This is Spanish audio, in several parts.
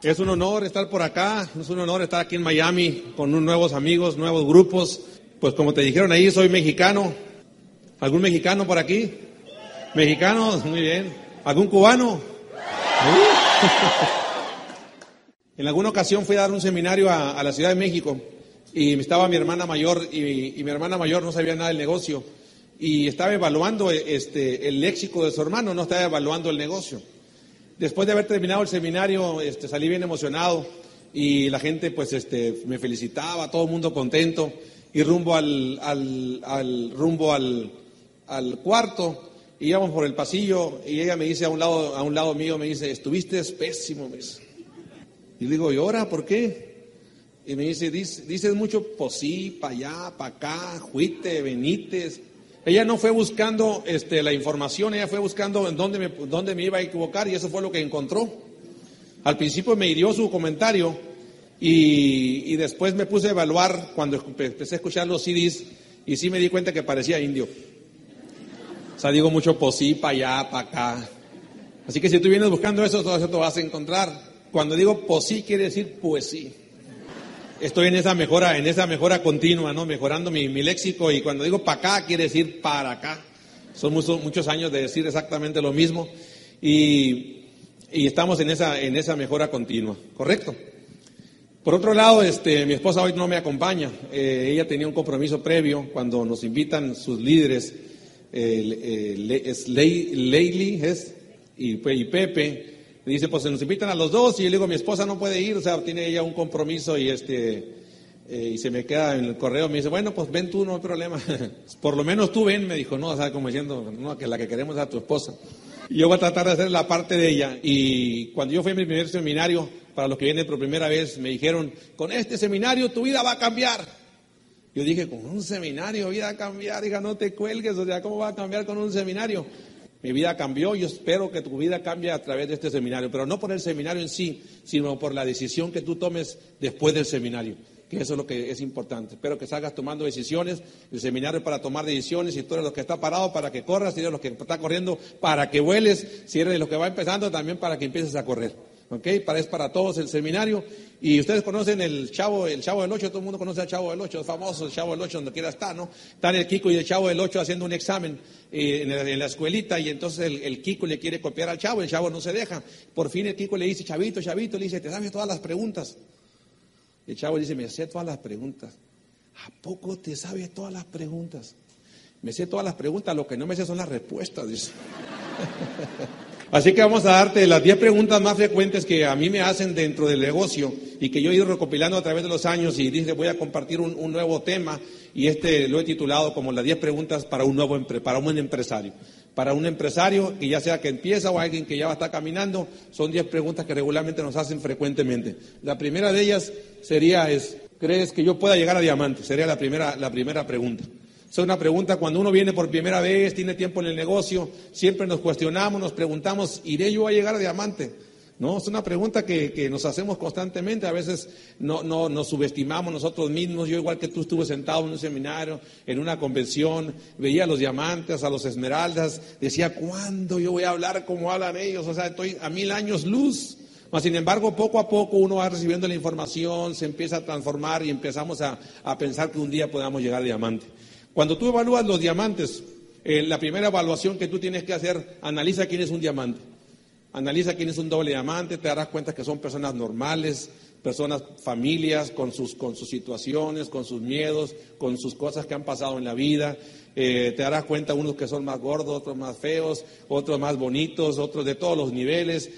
Es un honor estar por acá, es un honor estar aquí en Miami con unos nuevos amigos, nuevos grupos. Pues como te dijeron ahí, soy mexicano. ¿Algún mexicano por aquí? ¿Mexicanos? Muy bien. ¿Algún cubano? En alguna ocasión fui a dar un seminario a la Ciudad de México y estaba mi hermana mayor y mi hermana mayor no sabía nada del negocio y estaba evaluando el léxico de su hermano, no estaba evaluando el negocio. Después de haber terminado el seminario, salí bien emocionado y la gente pues me felicitaba, todo el mundo contento, y rumbo al cuarto, íbamos por el pasillo y ella me dice a un lado mío, me dice, estuviste pésimo, me dice. Y le digo, ¿y ahora por qué? Y me dice, dices mucho posí, para allá, para acá, juite, benites. Ella no fue buscando la información, ella fue buscando en dónde me iba a equivocar y eso fue lo que encontró. Al principio me hirió su comentario y después me puse a evaluar cuando empecé a escuchar los CDs y sí me di cuenta que parecía indio. O sea, digo mucho posí, para allá, para acá. Así que si tú vienes buscando eso, todo eso te vas a encontrar. Cuando digo posí quiere decir poesía. Estoy en esa mejora continua, ¿no? Mejorando mi léxico, y cuando digo para acá quiere decir para acá. Son muchos años de decir exactamente lo mismo y estamos en esa mejora continua, ¿correcto? Por otro lado, mi esposa hoy no me acompaña. Ella tenía un compromiso previo cuando nos invitan sus líderes, Leili y Pepe. Me dice, pues se nos invitan a los dos, y yo le digo, mi esposa no puede ir, o sea, tiene ella un compromiso y se me queda en el correo, me dice, bueno, pues ven tú, no hay problema. Por lo menos tú ven, me dijo, no, o sea, como diciendo, no, que la que queremos es a tu esposa. Y yo voy a tratar de hacer la parte de ella. Y cuando yo fui a mi primer seminario, para los que vienen por primera vez, me dijeron, con este seminario tu vida va a cambiar. Yo dije, con un seminario vida va a cambiar, hija, no te cuelgues, o sea, ¿cómo va a cambiar con un seminario? Mi vida cambió, yo espero que tu vida cambie a través de este seminario, pero no por el seminario en sí, sino por la decisión que tú tomes después del seminario, que eso es lo que es importante. Espero que salgas tomando decisiones, el seminario para tomar decisiones, y tú eres los que está parado para que corras, si eres los que está corriendo para que vueles, si eres de los que va empezando también para que empieces a correr. ¿Ok? Es para todos el seminario. Y ustedes conocen el Chavo del Ocho, todo el mundo conoce al Chavo del Ocho, es famoso el Chavo del Ocho, donde quiera está, ¿no? Están el Kiko y el Chavo del Ocho haciendo un examen en la escuelita, y entonces el Kiko le quiere copiar al Chavo, el Chavo no se deja. Por fin el Kiko le dice, Chavito, le dice, ¿te sabes todas las preguntas? El Chavo dice, me sé todas las preguntas. ¿A poco te sabes todas las preguntas? Me sé todas las preguntas, lo que no me sé son las respuestas, dice. Así que vamos a darte las 10 preguntas más frecuentes que a mí me hacen dentro del negocio y que yo he ido recopilando a través de los años, y dije, voy a compartir un nuevo tema, y lo he titulado como las 10 preguntas para un empresario. Para un empresario que ya sea que empieza o alguien que ya va a estar caminando, son 10 preguntas que regularmente nos hacen frecuentemente. La primera de ellas sería, ¿crees que yo pueda llegar a diamante? Sería la primera pregunta. Es una pregunta cuando uno viene por primera vez, tiene tiempo en el negocio, siempre nos cuestionamos, nos preguntamos, ¿iré yo a llegar a diamante? No, es una pregunta que nos hacemos constantemente. A veces no nos subestimamos nosotros mismos. Yo, igual que tú, estuve sentado en un seminario, en una convención, veía a los diamantes, a los esmeraldas, decía, ¿cuándo yo voy a hablar como hablan ellos? O sea, estoy a 1000 años luz. Mas, sin embargo, poco a poco uno va recibiendo la información, se empieza a transformar y empezamos a pensar que un día podamos llegar a diamante. Cuando tú evalúas los diamantes, la primera evaluación que tú tienes que hacer, analiza quién es un diamante. Analiza quién es un doble diamante, te darás cuenta que son personas normales, familias con sus situaciones, con sus miedos, con sus cosas que han pasado en la vida. Te darás cuenta unos que son más gordos, otros más feos, otros más bonitos, otros de todos los niveles.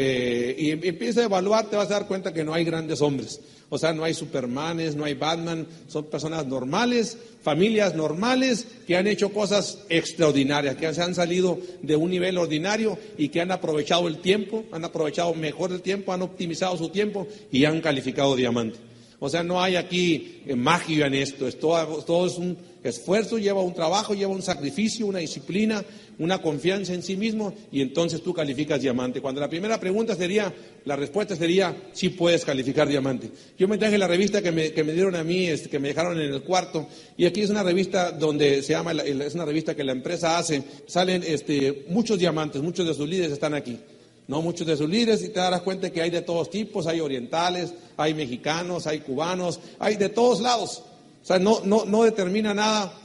Y empieza a evaluar, te vas a dar cuenta que no hay grandes hombres. O sea, no hay Supermanes, no hay Batman, son personas normales, familias normales que han hecho cosas extraordinarias, que se han salido de un nivel ordinario y que han aprovechado el tiempo, han aprovechado mejor el tiempo, han optimizado su tiempo y han calificado diamante. O sea, no hay aquí magia en esto, todo es un esfuerzo, lleva un trabajo, lleva un sacrificio, una disciplina, una confianza en sí mismo, y entonces tú calificas diamante. Cuando la primera pregunta la respuesta sería, sí puedes calificar diamante. Yo me traje la revista que me dieron a mí, que me dejaron en el cuarto, y aquí es una revista donde es una revista que la empresa hace, salen muchos diamantes, muchos de sus líderes están aquí. no muchos de sus líderes, y te darás cuenta que hay de todos tipos, hay orientales, hay mexicanos, hay cubanos, hay de todos lados. O sea, no determina nada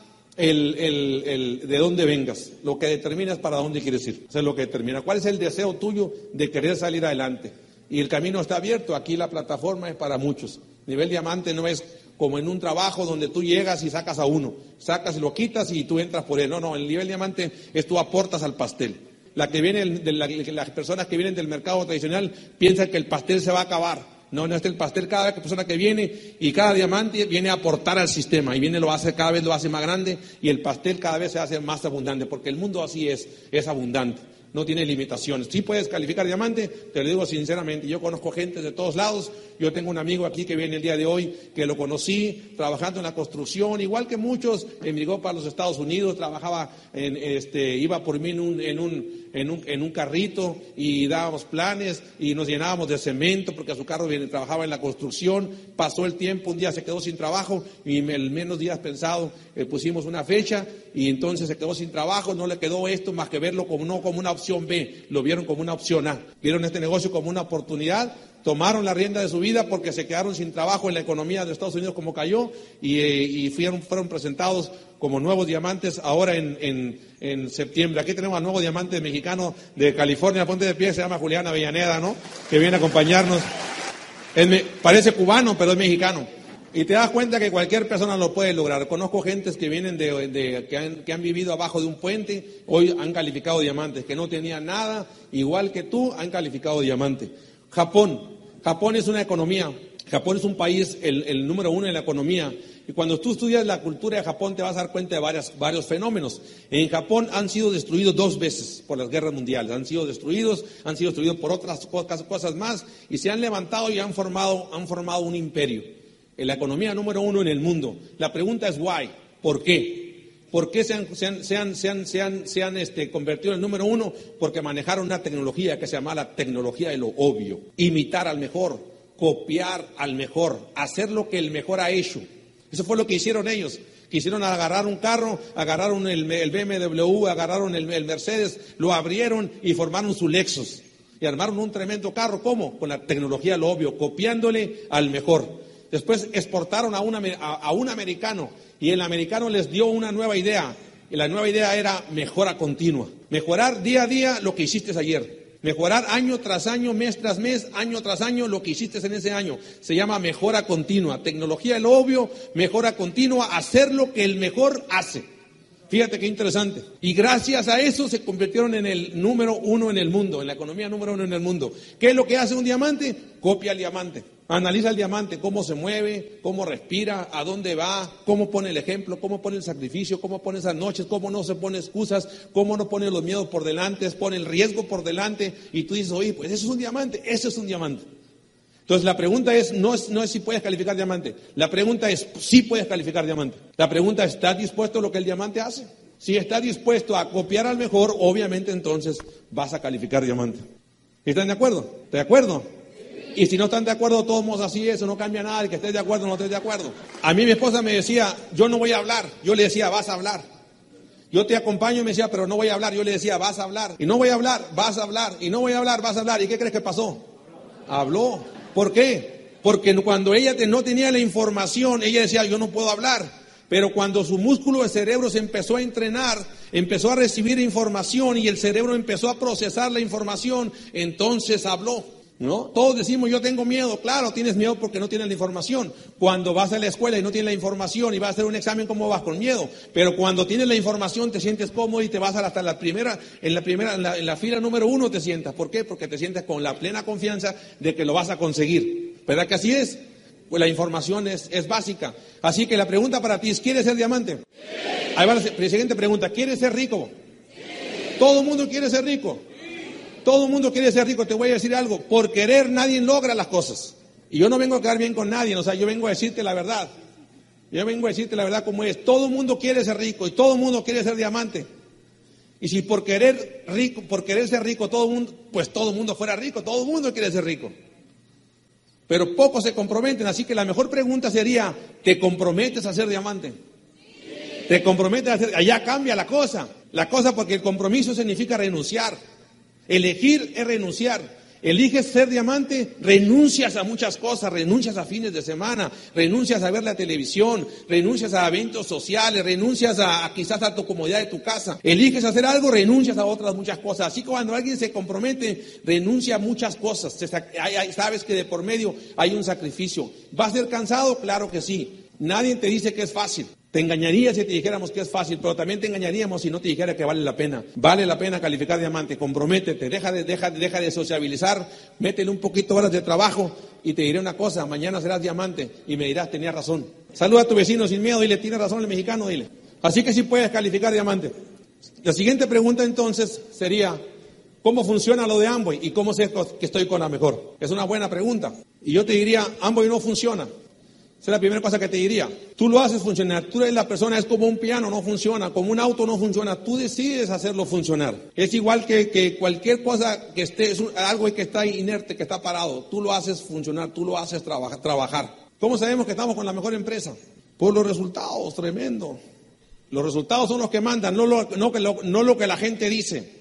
de dónde vengas. Lo que determina es para dónde quieres ir. O sea, lo que determina cuál es el deseo tuyo de querer salir adelante. Y el camino está abierto. Aquí la plataforma es para muchos. Nivel diamante no es como en un trabajo donde tú llegas y sacas a uno, sacas y lo quitas y tú entras por él. No, el nivel diamante es tú aportas al pastel. Las personas que vienen del mercado tradicional piensan que el pastel se va a acabar. No es el pastel. Cada persona que viene y cada diamante viene a aportar al sistema y cada vez lo hace más grande y el pastel cada vez se hace más abundante, porque el mundo así es abundante. No tiene limitaciones. Sí puedes calificar diamante, te lo digo sinceramente. Yo conozco gente de todos lados. Yo tengo un amigo aquí que viene el día de hoy, que lo conocí trabajando en la construcción, igual que muchos. Emigró para los Estados Unidos, trabajaba iba por mí en un carrito y dábamos planes y nos llenábamos de cemento porque a su carro trabajaba en la construcción. Pasó el tiempo, un día se quedó sin trabajo y en menos días pensado pusimos una fecha y entonces se quedó sin trabajo. No le quedó esto más que verlo como una opción B, lo vieron como una opción A. Vieron este negocio como una oportunidad, tomaron la rienda de su vida porque se quedaron sin trabajo en la economía de Estados Unidos como cayó y fueron presentados como nuevos diamantes ahora en septiembre. Aquí tenemos al nuevo diamante mexicano de California, ponte de pie, se llama Julián Avellaneda, ¿no? Que viene a acompañarnos. Parece cubano, pero es mexicano. Y te das cuenta que cualquier persona lo puede lograr. Conozco gentes que vienen que han vivido abajo de un puente, hoy han calificado diamantes, que no tenían nada, igual que tú, han calificado diamante. Japón es una economía, Japón es un país, el número uno en la economía. Y cuando tú estudias la cultura de Japón te vas a dar cuenta de varios fenómenos. En Japón han sido destruidos 2 veces por las guerras mundiales, han sido destruidos por otras cosas más y se han levantado y han formado un imperio. En la economía número 1 en el mundo. La pregunta es why, ¿por qué? ¿Por qué se han convertido en el número 1? Porque manejaron una tecnología que se llama la tecnología de lo obvio. Imitar al mejor, copiar al mejor, hacer lo que el mejor ha hecho. Eso fue lo que hicieron ellos. Quisieron agarrar un carro, agarraron el BMW, agarraron el Mercedes, lo abrieron y formaron su Lexus. Y armaron un tremendo carro. ¿Cómo? Con la tecnología de lo obvio, copiándole al mejor. Después exportaron a un americano y el americano les dio una nueva idea. Y la nueva idea era mejora continua. Mejorar día a día lo que hiciste ayer. Mejorar año tras año, mes tras mes, año tras año lo que hiciste en ese año. Se llama mejora continua. Tecnología de lo obvio, mejora continua, hacer lo que el mejor hace. Fíjate qué interesante. Y gracias a eso se convirtieron en el número 1 en el mundo, en la economía número 1 en el mundo. ¿Qué es lo que hace un diamante? Copia al diamante. Analiza el diamante, cómo se mueve, cómo respira, a dónde va, cómo pone el ejemplo, cómo pone el sacrificio, cómo pone esas noches, cómo no se pone excusas, cómo no pone los miedos por delante, pone el riesgo por delante. Y tú dices, oye, pues eso es un diamante, eso es un diamante. Entonces la pregunta no es si puedes calificar diamante, la pregunta es si puedes calificar diamante. La pregunta es, ¿estás dispuesto a lo que el diamante hace? Si estás dispuesto a copiar al mejor, obviamente entonces vas a calificar diamante. ¿Están de acuerdo? ¿De acuerdo? Y si no están de acuerdo, todos modos así eso no cambia nada, el que estés de acuerdo o no estés de acuerdo. A mí mi esposa me decía, yo no voy a hablar, yo le decía, vas a hablar. Yo te acompaño y me decía, pero no voy a hablar, yo le decía, vas a hablar. Y no voy a hablar, vas a hablar. Y no voy a hablar, vas a hablar. ¿Y qué crees que pasó? Habló. ¿Por qué? Porque cuando ella no tenía la información, ella decía, yo no puedo hablar. Pero cuando su músculo de cerebro se empezó a entrenar, empezó a recibir información y el cerebro empezó a procesar la información, entonces habló. ¿No? Todos decimos, yo tengo miedo. Claro, tienes miedo porque no tienes la información. Cuando vas a la escuela y no tienes la información y vas a hacer un examen, ¿cómo vas? Con miedo. Pero cuando tienes la información te sientes cómodo y te vas hasta en la fila número 1 te sientas. ¿Por qué? Porque te sientes con la plena confianza de que lo vas a conseguir. ¿Verdad que así es? Pues la información es básica. Así que la pregunta para ti es, ¿quieres ser diamante? Sí. Ahí va la siguiente pregunta, ¿quieres ser rico? Sí. Todo el mundo quiere ser rico. Todo el mundo quiere ser rico. Te voy a decir algo, por querer nadie logra las cosas. Y yo no vengo a quedar bien con nadie, o sea, yo vengo a decirte la verdad. Yo vengo a decirte la verdad como es. Todo el mundo quiere ser rico y todo el mundo quiere ser diamante. Y si por querer ser rico todo el mundo fuera rico, todo el mundo quiere ser rico. Pero pocos se comprometen, así que la mejor pregunta sería, ¿te comprometes a ser diamante? ¿Te comprometes a ser? Allá cambia la cosa porque el compromiso significa renunciar. Elegir es renunciar. Eliges ser diamante, renuncias a muchas cosas, renuncias a fines de semana, renuncias a ver la televisión, renuncias a eventos sociales, renuncias a quizás a tu comodidad de tu casa. Eliges hacer algo, renuncias a otras muchas cosas. Así que cuando alguien se compromete, renuncia a muchas cosas. Sabes que de por medio hay un sacrificio. ¿Va a ser cansado? Claro que sí. Nadie te dice que es fácil. Te engañaría si te dijéramos que es fácil, pero también te engañaríamos si no te dijera que vale la pena. Vale la pena calificar diamante, comprométete, deja de sociabilizar, métele un poquito horas de trabajo y te diré una cosa, mañana serás diamante y me dirás, tenías razón. Saluda a tu vecino sin miedo, dile, tiene razón el mexicano, dile. Así que sí puedes calificar diamante. La siguiente pregunta entonces sería, ¿cómo funciona lo de Amway y cómo sé que estoy con la mejor? Es una buena pregunta. Y yo te diría, Amway no funciona. Esa es la primera cosa que te diría. Tú lo haces funcionar. Tú eres la persona, es como un piano, no funciona. Como un auto no funciona. Tú decides hacerlo funcionar. Es igual que cualquier cosa que esté, es algo que está inerte, que está parado. Tú lo haces funcionar, tú lo haces trabajar. ¿Cómo sabemos que estamos con la mejor empresa? Por los resultados, tremendo. Los resultados son los que mandan, no lo que la gente dice.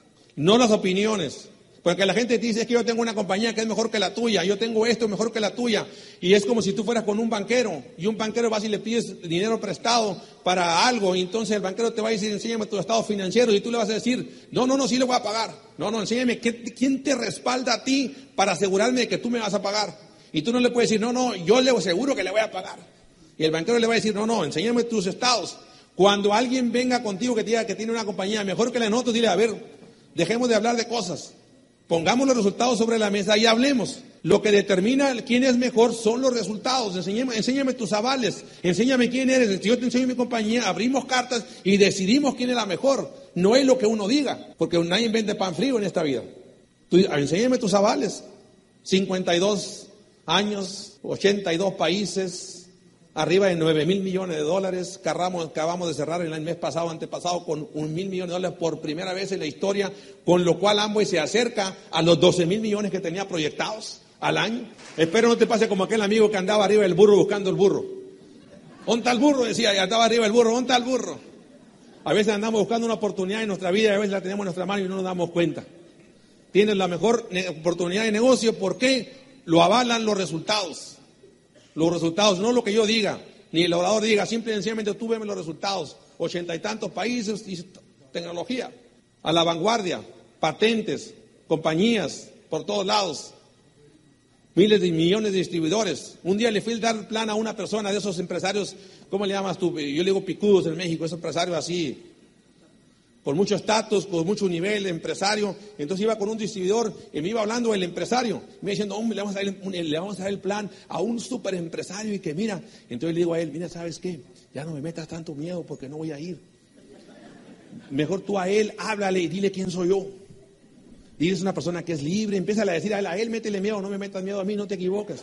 No las opiniones. Porque la gente te dice, es que yo tengo una compañía que es mejor que la tuya, yo tengo esto mejor que la tuya. Y es como si tú fueras con un banquero, y un banquero vas y le pides dinero prestado para algo, y entonces el banquero te va a decir, enséñame tu estado financiero, y tú le vas a decir, no, sí le voy a pagar. No, enséñame, ¿quién te respalda a ti para asegurarme de que tú me vas a pagar? Y tú no le puedes decir, no, yo le aseguro que le voy a pagar. Y el banquero le va a decir, no, enséñame tus estados. Cuando alguien venga contigo que te diga que tiene una compañía mejor que la de nosotros, dile, a ver, dejemos de hablar de cosas. Pongamos los resultados sobre la mesa y hablemos. Lo que determina quién es mejor son los resultados. Enséñame tus avales, enséñame quién eres. Si yo te enseño mi compañía, abrimos cartas y decidimos quién es la mejor. No es lo que uno diga, porque nadie vende pan frío en esta vida. Enséñame tus avales. 52 años, 82 países, arriba de $9,000 millones. Acabamos de cerrar el mes pasado, antepasado, con $1,000 millones por primera vez en la historia, con lo cual Amway se acerca a los 12,000 millones que tenía proyectados al año. Espero no te pase como aquel amigo que andaba arriba del burro buscando el burro. ¿Dónde está el burro? Decía, ya estaba arriba el burro, ¿dónde está el burro? A veces andamos buscando una oportunidad en nuestra vida y a veces la tenemos en nuestra mano y no nos damos cuenta. Tienes la mejor oportunidad de negocio, ¿por qué? Lo avalan los resultados. Los resultados, no lo que yo diga, ni el orador diga, simple y sencillamente tú veme los resultados. 80 y tantos países y tecnología, a la vanguardia, patentes, compañías por todos lados, miles de millones de distribuidores. Un día le fui a dar plan a una persona de esos empresarios, ¿cómo le llamas tú? Yo le digo picudos en México, esos empresarios así, con mucho estatus, con mucho nivel de empresario. Entonces iba con un distribuidor y me iba hablando el empresario, me diciendo, hombre, le vamos a dar el plan a un super empresario y que mira. Entonces le digo a él, mira, ¿sabes qué? Ya no me metas tanto miedo porque no voy a ir. Mejor tú a él, háblale y dile quién soy yo. Dile, es una persona que es libre, empieza a decir a él, métele miedo, no me metas miedo a mí, no te equivoques.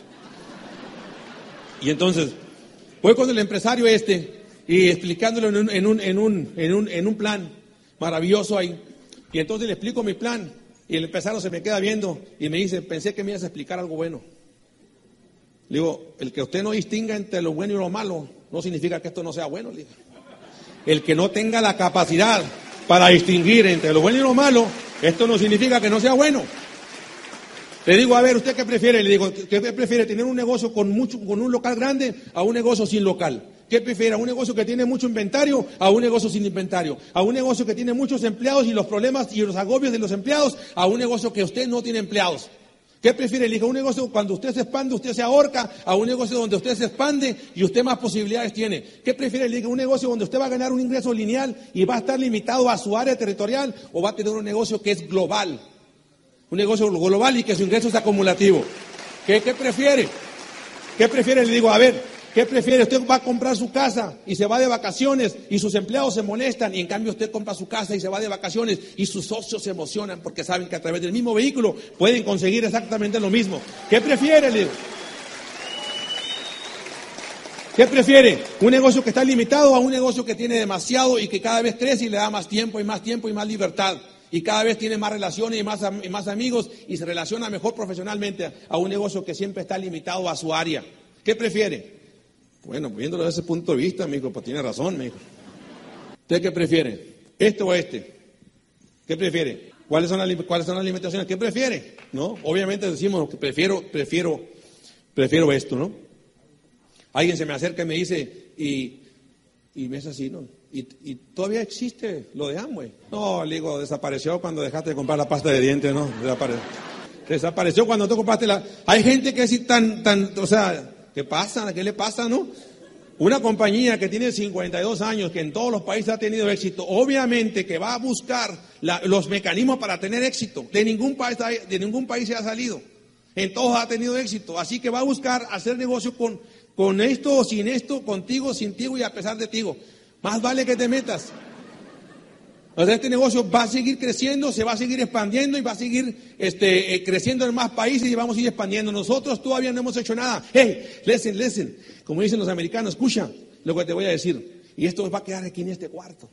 Y entonces, voy con el empresario y explicándolo en un plan maravilloso ahí. Y entonces le explico mi plan y el empresario se me queda viendo y me dice, pensé que me ibas a explicar algo bueno. Le digo, el que usted no distinga entre lo bueno y lo malo no significa que esto no sea bueno. Le digo. El que no tenga la capacidad para distinguir entre lo bueno y lo malo, esto no significa que no sea bueno. Le digo, a ver, ¿usted qué prefiere? Le digo, ¿qué prefiere? ¿Tener un negocio con un local grande a un negocio sin local? ¿Qué prefiere? ¿A un negocio que tiene mucho inventario a un negocio sin inventario? ¿A un negocio que tiene muchos empleados y los problemas y los agobios de los empleados a un negocio que usted no tiene empleados? ¿Qué prefiere? Le digo, un negocio cuando usted se expande, usted se ahorca, a un negocio donde usted se expande y usted más posibilidades tiene. ¿Qué prefiere? Le digo, un negocio donde usted va a ganar un ingreso lineal y va a estar limitado a su área territorial, o va a tener un negocio que es global. Un negocio global y que su ingreso es acumulativo. ¿Qué prefiere? ¿Qué prefiere? Le digo, a ver, ¿qué prefiere? Usted va a comprar su casa y se va de vacaciones y sus empleados se molestan, y en cambio usted compra su casa y se va de vacaciones y sus socios se emocionan porque saben que a través del mismo vehículo pueden conseguir exactamente lo mismo. ¿Qué prefiere? Le digo. ¿Qué prefiere? ¿Un negocio que está limitado a un negocio que tiene demasiado y que cada vez crece y le da más tiempo y más libertad? Y cada vez tiene más relaciones y más amigos y se relaciona mejor profesionalmente a un negocio que siempre está limitado a su área. ¿Qué prefiere? Bueno, viéndolo desde ese punto de vista, me dijo, pues tiene razón, me dijo. ¿Usted qué prefiere? ¿Este o este? ¿Qué prefiere? ¿Cuáles son las limitaciones? ¿Qué prefiere? ¿No? Obviamente decimos que prefiero esto, ¿no? Alguien se me acerca y me dice, y me es así, ¿no? Y todavía existe lo de Amway. No, le digo, desapareció cuando dejaste de comprar la pasta de dientes, ¿no? Desapareció cuando tú compraste Hay gente que es así o sea, ¿qué pasa? ¿Qué le pasa, no? Una compañía que tiene 52 años, que en todos los países ha tenido éxito, obviamente que va a buscar los mecanismos para tener éxito. De ningún país se ha salido. En todos ha tenido éxito. Así que va a buscar hacer negocio con esto o sin esto, contigo, sin ti y a pesar de ti. Más vale que te metas. O sea, este negocio va a seguir creciendo, se va a seguir expandiendo y va a seguir creciendo en más países y vamos a ir expandiendo. Nosotros todavía no hemos hecho nada. Hey, listen. Como dicen los americanos, escucha lo que te voy a decir. Y esto va a quedar aquí en este cuarto.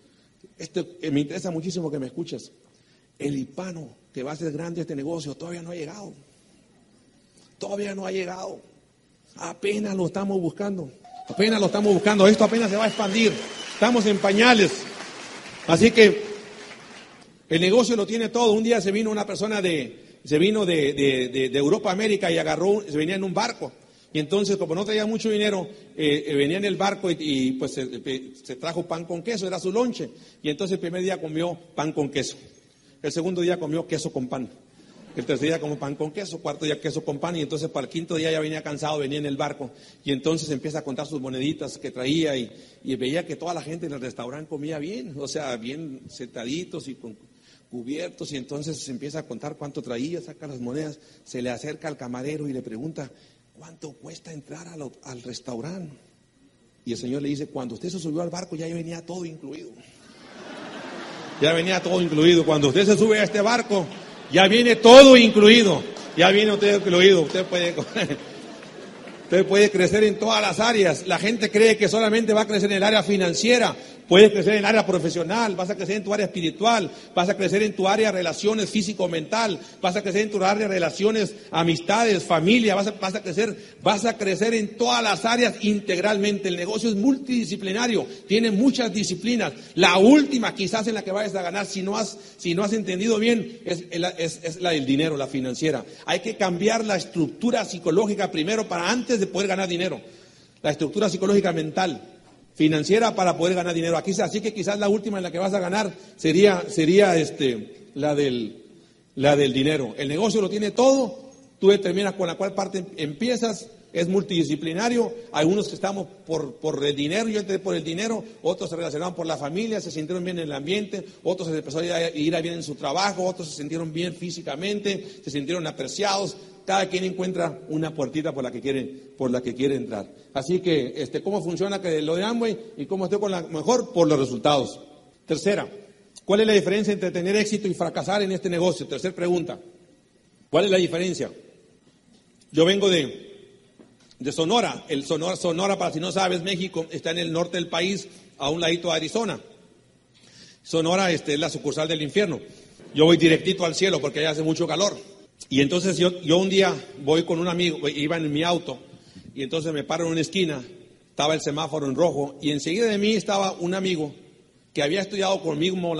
Me interesa muchísimo que me escuches. El hispano que va a hacer grande este negocio todavía no ha llegado. Todavía no ha llegado. Apenas lo estamos buscando. Esto apenas se va a expandir. Estamos en pañales. Así que el negocio lo tiene todo. Un día se vino una persona de Europa a América y se venía en un barco. Y entonces, como no traía mucho dinero, venía en el barco y pues se trajo pan con queso, era su lonche. Y entonces el primer día comió pan con queso. El segundo día comió queso con pan. El tercer día como pan con queso, cuarto día queso con pan, y entonces para el quinto día ya venía cansado, venía en el barco, y entonces empieza a contar sus moneditas que traía, y veía que toda la gente en el restaurante comía bien, o sea, bien sentaditos y con cubiertos, y entonces se empieza a contar cuánto traía, saca las monedas, se le acerca al camarero y le pregunta, ¿cuánto cuesta entrar al restaurante? Y el señor le dice, cuando usted se subió al barco ya venía todo incluido. Ya venía todo incluido, cuando usted se sube a este barco, ya viene todo incluido. Ya viene usted incluido. Usted puede crecer en todas las áreas. La gente cree que solamente va a crecer en el área financiera. Puedes crecer en el área profesional, vas a crecer en tu área espiritual, vas a crecer en tu área de relaciones físico-mental, vas a crecer en tu área de relaciones, amistades, familia, vas a crecer en todas las áreas integralmente. El negocio es multidisciplinario, tiene muchas disciplinas. La última quizás en la que vayas a ganar, si no has entendido bien, es la del dinero, la financiera. Hay que cambiar la estructura psicológica primero antes de poder ganar dinero. La estructura psicológica mental. Financiera para poder ganar dinero. Así que quizás la última en la que vas a ganar sería la del dinero. El negocio lo tiene todo, tú determinas con la cual parte empiezas, es multidisciplinario. Algunos que estamos por el dinero, yo entré por el dinero, otros se relacionaron por la familia, se sintieron bien en el ambiente, otros se empezaron a ir bien en su trabajo, otros se sintieron bien físicamente, se sintieron apreciados. Cada quien encuentra una puertita por la que quiere entrar. Así que, ¿cómo funciona lo de Amway y cómo estoy con la mejor? Por los resultados. Tercera, ¿cuál es la diferencia entre tener éxito y fracasar en este negocio? Tercera pregunta, ¿cuál es la diferencia? Yo vengo de Sonora. Sonora, para si no sabes, México está en el norte del país, a un ladito de Arizona. Sonora es la sucursal del infierno. Yo voy directito al cielo porque allá hace mucho calor. Y entonces yo un día voy con un amigo, iba en mi auto, y entonces me paro en una esquina, estaba el semáforo en rojo, y enseguida de mí estaba un amigo que había estudiado conmigo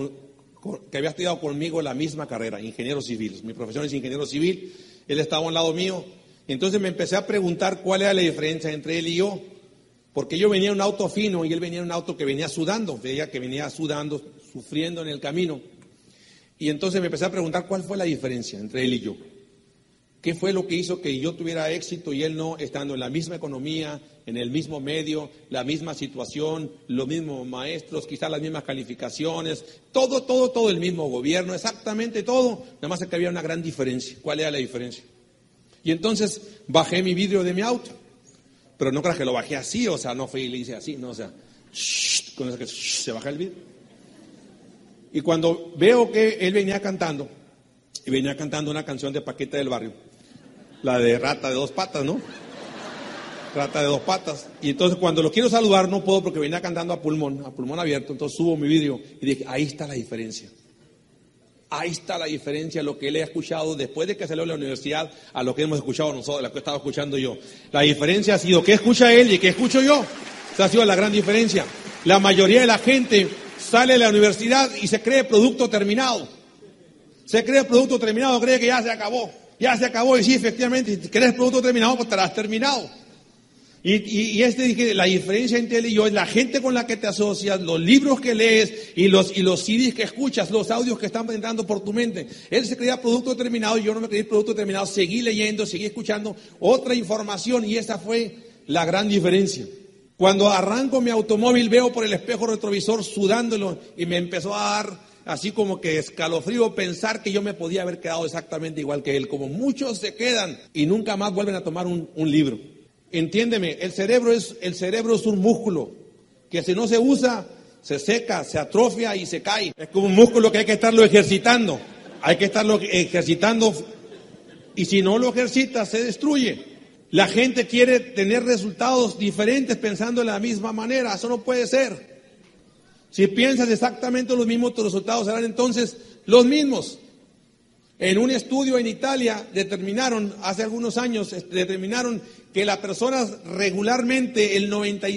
la misma carrera, ingeniero civil. Mi profesión es ingeniero civil, él estaba a un lado mío, entonces me empecé a preguntar cuál era la diferencia entre él y yo, porque yo venía en un auto fino y él venía en un auto que venía sudando, veía que venía sudando, sufriendo en el camino. Y entonces me empecé a preguntar cuál fue la diferencia entre él y yo. ¿Qué fue lo que hizo que yo tuviera éxito y él no, estando en la misma economía, en el mismo medio, la misma situación, los mismos maestros, quizás las mismas calificaciones, todo el mismo gobierno, exactamente todo, nada más es que había una gran diferencia. ¿Cuál era la diferencia? Y entonces bajé mi vidrio de mi auto, pero no creas que lo bajé así, o sea, no fui y le hice así, no, o sea, con eso que se baja el vidrio. Y cuando veo que él venía cantando una canción de Paquita del Barrio, la de Rata de Dos Patas, ¿no? Rata de Dos Patas. Y entonces cuando lo quiero saludar no puedo porque venía cantando a pulmón abierto. Entonces subo mi vidrio y dije, ahí está la diferencia. Ahí está la diferencia, lo que él ha escuchado después de que salió de la universidad a lo que hemos escuchado nosotros, lo que estaba escuchando yo. La diferencia ha sido qué escucha él y qué escucho yo. Esa ha sido la gran diferencia. La mayoría de la gente sale de la universidad y se cree producto terminado. Se cree el producto terminado, cree que ya se acabó. Ya se acabó, y sí, efectivamente, si crees el producto terminado, pues estarás terminado. Dije, la diferencia entre él y yo es la gente con la que te asocias, los libros que lees y los CDs que escuchas, los audios que están entrando por tu mente. Él se creía producto terminado y yo no me creí producto terminado. Seguí leyendo, seguí escuchando otra información y esa fue la gran diferencia. Cuando arranco mi automóvil veo por el espejo retrovisor sudándolo y me empezó a dar así como que escalofrío pensar que yo me podía haber quedado exactamente igual que él. Como muchos se quedan y nunca más vuelven a tomar un libro. Entiéndeme, el cerebro es un músculo que si no se usa, se seca, se atrofia y se cae. Es como un músculo que hay que estarlo ejercitando. Hay que estarlo ejercitando y si no lo ejercitas, se destruye. La gente quiere tener resultados diferentes pensando de la misma manera. Eso no puede ser. Si piensas exactamente lo mismo, tus resultados serán entonces los mismos. En un estudio en Italia hace algunos años, determinaron que las personas regularmente, el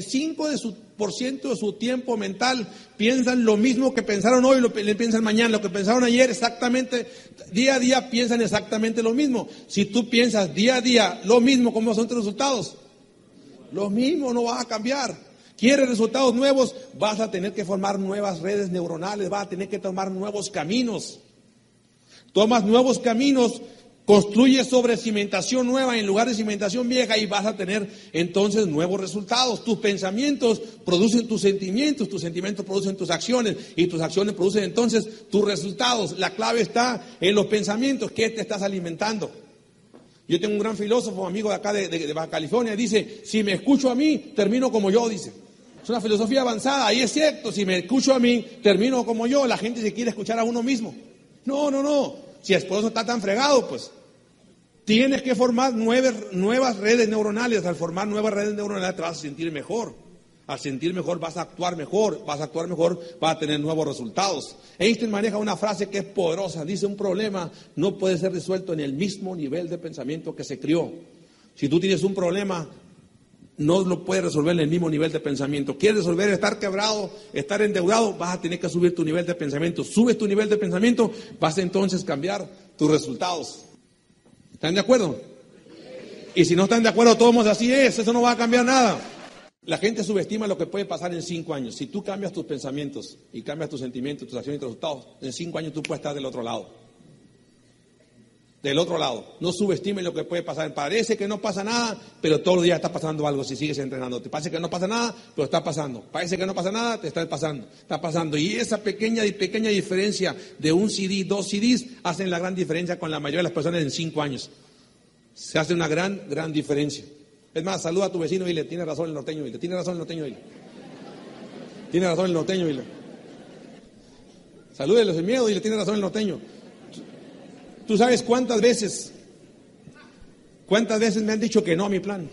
95% de su tiempo mental, piensan lo mismo que pensaron hoy, lo que piensan mañana, lo que pensaron ayer, exactamente, día a día piensan exactamente lo mismo. Si tú piensas día a día lo mismo, ¿cómo son tus resultados? Lo mismo, no vas a cambiar. ¿Quieres resultados nuevos? Vas a tener que formar nuevas redes neuronales, vas a tener que tomar nuevos caminos. Tomas nuevos caminos, construyes sobre cimentación nueva en lugar de cimentación vieja y vas a tener entonces nuevos resultados. Tus pensamientos producen tus sentimientos producen tus acciones y tus acciones producen entonces tus resultados. La clave está en los pensamientos. ¿Qué te estás alimentando? Yo tengo un gran filósofo, amigo de acá de Baja California, dice, si me escucho a mí, termino como yo, dice. Es una filosofía avanzada, y es cierto, si me escucho a mí, termino como yo. La gente se quiere escuchar a uno mismo. No. Si el esposo está tan fregado, pues tienes que formar nuevas redes neuronales. Al formar nuevas redes neuronales te vas a sentir mejor. Al sentir mejor vas a actuar mejor. Vas a tener nuevos resultados. Einstein maneja una frase que es poderosa. Dice, un problema no puede ser resuelto en el mismo nivel de pensamiento que se crió. Si tú tienes un problema, no lo puedes resolver en el mismo nivel de pensamiento. ¿Quieres resolver estar quebrado, estar endeudado? Vas a tener que subir tu nivel de pensamiento. Subes tu nivel de pensamiento, vas a entonces cambiar tus resultados. ¿Están de acuerdo? Y si no están de acuerdo, todos así es, eso no va a cambiar nada. La gente subestima lo que puede pasar en 5 años. Si tú cambias tus pensamientos y cambias tus sentimientos, tus acciones y tus resultados, en 5 años tú puedes estar del otro lado. Del otro lado, no subestimes lo que puede pasar. Parece que no pasa nada, pero todos los días está pasando algo si sigues entrenando. Te parece que no pasa nada, pero está pasando. Parece que no pasa nada, te está pasando. Y esa pequeña diferencia de un CD, 2 CDs, hacen la gran diferencia con la mayoría de las personas en 5 años. Se hace una gran diferencia. Es más, saluda a tu vecino y dile, tiene razón el norteño, dile, tiene razón el norteño, dile. Tiene razón el norteño, dile. Salúdelo sin miedo, dile, tiene razón el norteño. ¿Tú sabes cuántas veces me han dicho que no a mi plan?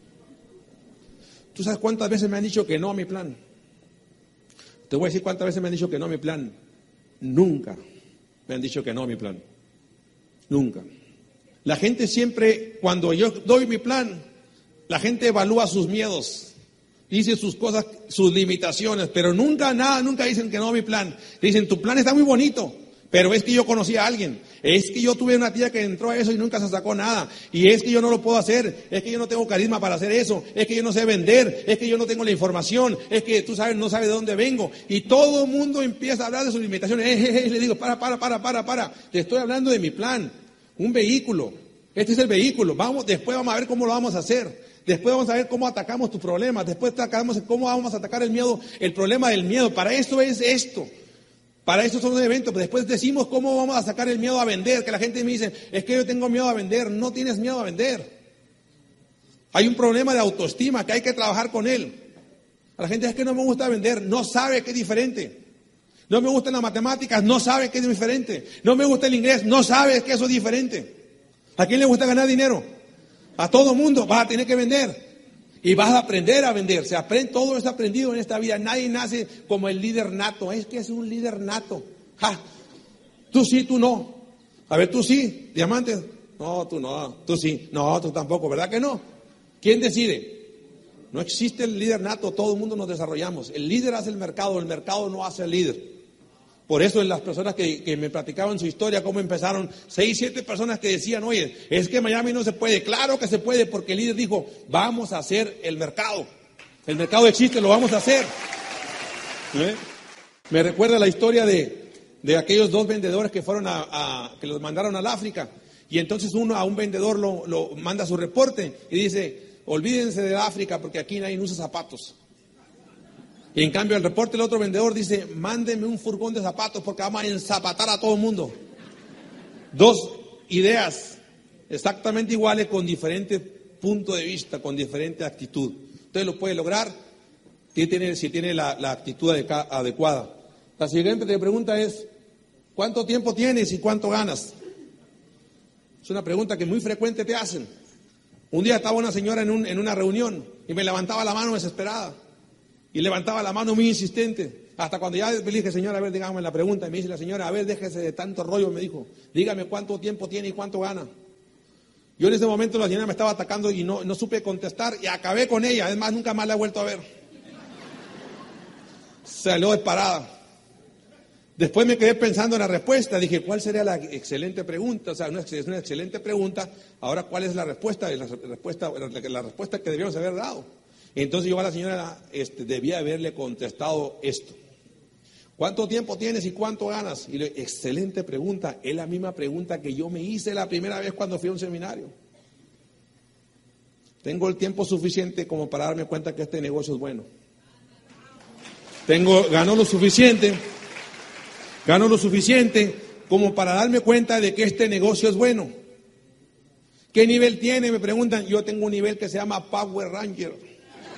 ¿Tú sabes cuántas veces me han dicho que no a mi plan? Te voy a decir cuántas veces me han dicho que no a mi plan. Nunca me han dicho que no a mi plan. Nunca. La gente siempre, cuando yo doy mi plan, la gente evalúa sus miedos, dice sus cosas, sus limitaciones, pero nunca dicen que no a mi plan. Dicen, tu plan está muy bonito, pero es que yo conocí a alguien, es que yo tuve una tía que entró a eso y nunca se sacó nada, y es que yo no lo puedo hacer, es que yo no tengo carisma para hacer eso, es que yo no sé vender, es que yo no tengo la información, es que tú sabes, no sabes de dónde vengo, y todo el mundo empieza a hablar de sus limitaciones. Le digo, para, te estoy hablando de mi plan, un vehículo, este es el vehículo, después vamos a ver cómo lo vamos a hacer. Después vamos a ver cómo atacamos tus problemas, después atacamos cómo vamos a atacar el miedo, el problema del miedo. Para eso es esto. Para eso son los eventos. Después decimos cómo vamos a sacar el miedo a vender. Que la gente me dice, es que yo tengo miedo a vender. No tienes miedo a vender. Hay un problema de autoestima que hay que trabajar con él. A la gente es que no me gusta vender, no sabe que es diferente. No me gustan las matemáticas, no sabe que es diferente. No me gusta el inglés, no sabe que eso es diferente. ¿A quién le gusta ganar dinero? A todo mundo. Vas a tener que vender. Y vas a aprender a vender. Todo es aprendido en esta vida. Nadie nace como el líder nato. Es que es un líder nato. ¡Ja! Tú sí, tú no. A ver, tú sí, diamante. No, tú no. Tú sí. No, tú tampoco. ¿Verdad que no? ¿Quién decide? No existe el líder nato. Todo el mundo nos desarrollamos. El líder hace el mercado no hace el líder. Por eso las personas que me platicaban su historia, cómo empezaron, 6, 7 personas que decían, oye, es que Miami no se puede. Claro que se puede, porque el líder dijo, vamos a hacer el mercado. El mercado existe, lo vamos a hacer. Me recuerda la historia de aquellos 2 vendedores que fueron que los mandaron al África. Y entonces a un vendedor lo manda su reporte y dice, olvídense del África porque aquí nadie usa zapatos. Y en cambio el reporte del otro vendedor dice, mándenme un furgón de zapatos porque vamos a enzapatar a todo el mundo. 2 ideas exactamente iguales con diferente punto de vista, con diferente actitud. Usted lo puede lograr si tiene la actitud adecuada. La siguiente pregunta es, ¿cuánto tiempo tienes y cuánto ganas? Es una pregunta que muy frecuente te hacen. Un día estaba una señora en una reunión y me levantaba la mano desesperada. Y levantaba la mano muy insistente. Hasta cuando ya le dije, señora, a ver, dígame la pregunta. Y me dice la señora, a ver, déjese de tanto rollo, me dijo. Dígame cuánto tiempo tiene y cuánto gana. Yo en ese momento la señora me estaba atacando y no supe contestar y acabé con ella. Además, nunca más la he vuelto a ver. Salió disparada. Después me quedé pensando en la respuesta. Dije, ¿cuál sería la excelente pregunta? O sea, es una excelente pregunta. Ahora, ¿cuál es la respuesta? La respuesta que debíamos haber dado. Entonces yo a la señora debía haberle contestado esto. ¿Cuánto tiempo tienes y cuánto ganas? Y le excelente pregunta. Es la misma pregunta que yo me hice la primera vez cuando fui a un seminario. Tengo el tiempo suficiente como para darme cuenta que este negocio es bueno. Gano lo suficiente como para darme cuenta de que este negocio es bueno. ¿Qué nivel tiene? Me preguntan. Yo tengo un nivel que se llama Power Ranger.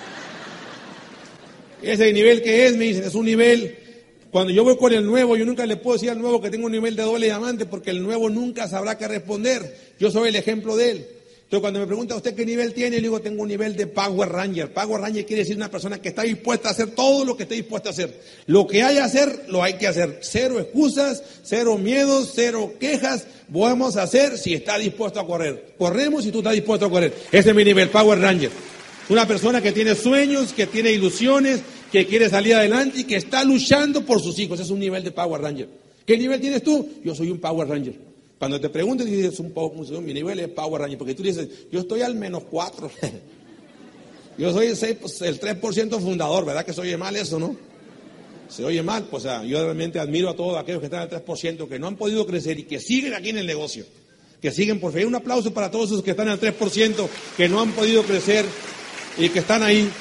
Ese nivel que es, me dicen, es un nivel, cuando yo voy con el nuevo, yo nunca le puedo decir al nuevo que tengo un nivel de doble diamante, porque el nuevo nunca sabrá qué responder. Yo soy el ejemplo de él. Entonces cuando me pregunta usted qué nivel tiene, le digo, tengo un nivel de Power Ranger. Power Ranger quiere decir una persona que está dispuesta a hacer todo lo que esté dispuesta a hacer. Lo que haya que hacer, lo hay que hacer. 0 excusas, 0 miedos, 0 quejas. Vamos a hacer si está dispuesto a correr. Corremos si tú estás dispuesto a correr. Ese es mi nivel, Power Ranger. Una persona que tiene sueños, que tiene ilusiones, que quiere salir adelante y que está luchando por sus hijos. Es un nivel de Power Ranger. ¿Qué nivel tienes tú? Yo soy un Power Ranger. Cuando te pregunten, dices, mi nivel es Power Ranger, porque tú dices, yo estoy al -4. Yo soy el 3% fundador, ¿verdad que se oye mal eso, no? Se oye mal, pues yo realmente admiro a todos aquellos que están al 3%, que no han podido crecer y que siguen aquí en el negocio. Que siguen, por favor. Un aplauso para todos esos que están al 3%, que no han podido crecer y que están ahí.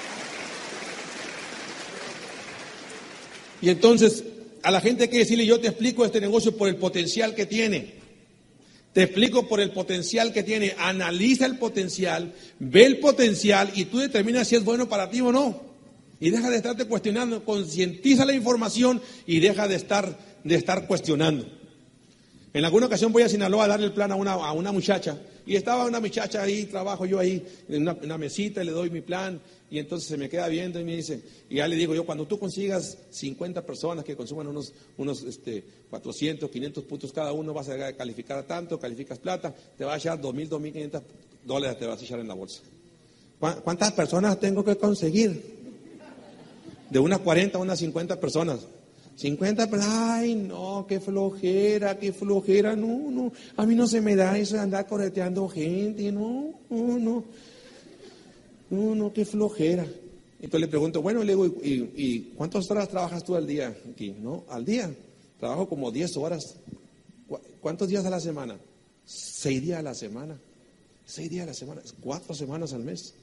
Y entonces, a la gente hay que decirle, yo te explico este negocio por el potencial que tiene. Te explico por el potencial que tiene. Analiza el potencial, ve el potencial y tú determinas si es bueno para ti o no. Y deja de estarte cuestionando, concientiza la información y deja de estar cuestionando. En alguna ocasión voy a Sinaloa a darle el plan a una muchacha. Y estaba una muchacha ahí, trabajo yo ahí en una mesita, le doy mi plan. Y entonces se me queda viendo y me dice, y ya le digo yo, cuando tú consigas 50 personas que consuman unos 400, 500 puntos cada uno, vas a calificar a tanto, calificas plata, te va a echar $2,000, $2,500 te vas a echar en la bolsa. ¿Cuántas personas tengo que conseguir? De unas 40 a unas 50 personas. 50, ay no, qué flojera, no, a mí no se me da eso de andar correteando gente, no, qué flojera. Entonces le pregunto, bueno, le digo, ¿y cuántas horas trabajas tú al día aquí? No, al día, trabajo como 10 horas. ¿Cuántos días a la semana? 6 días a la semana. 6 días a la semana, 4 semanas al mes.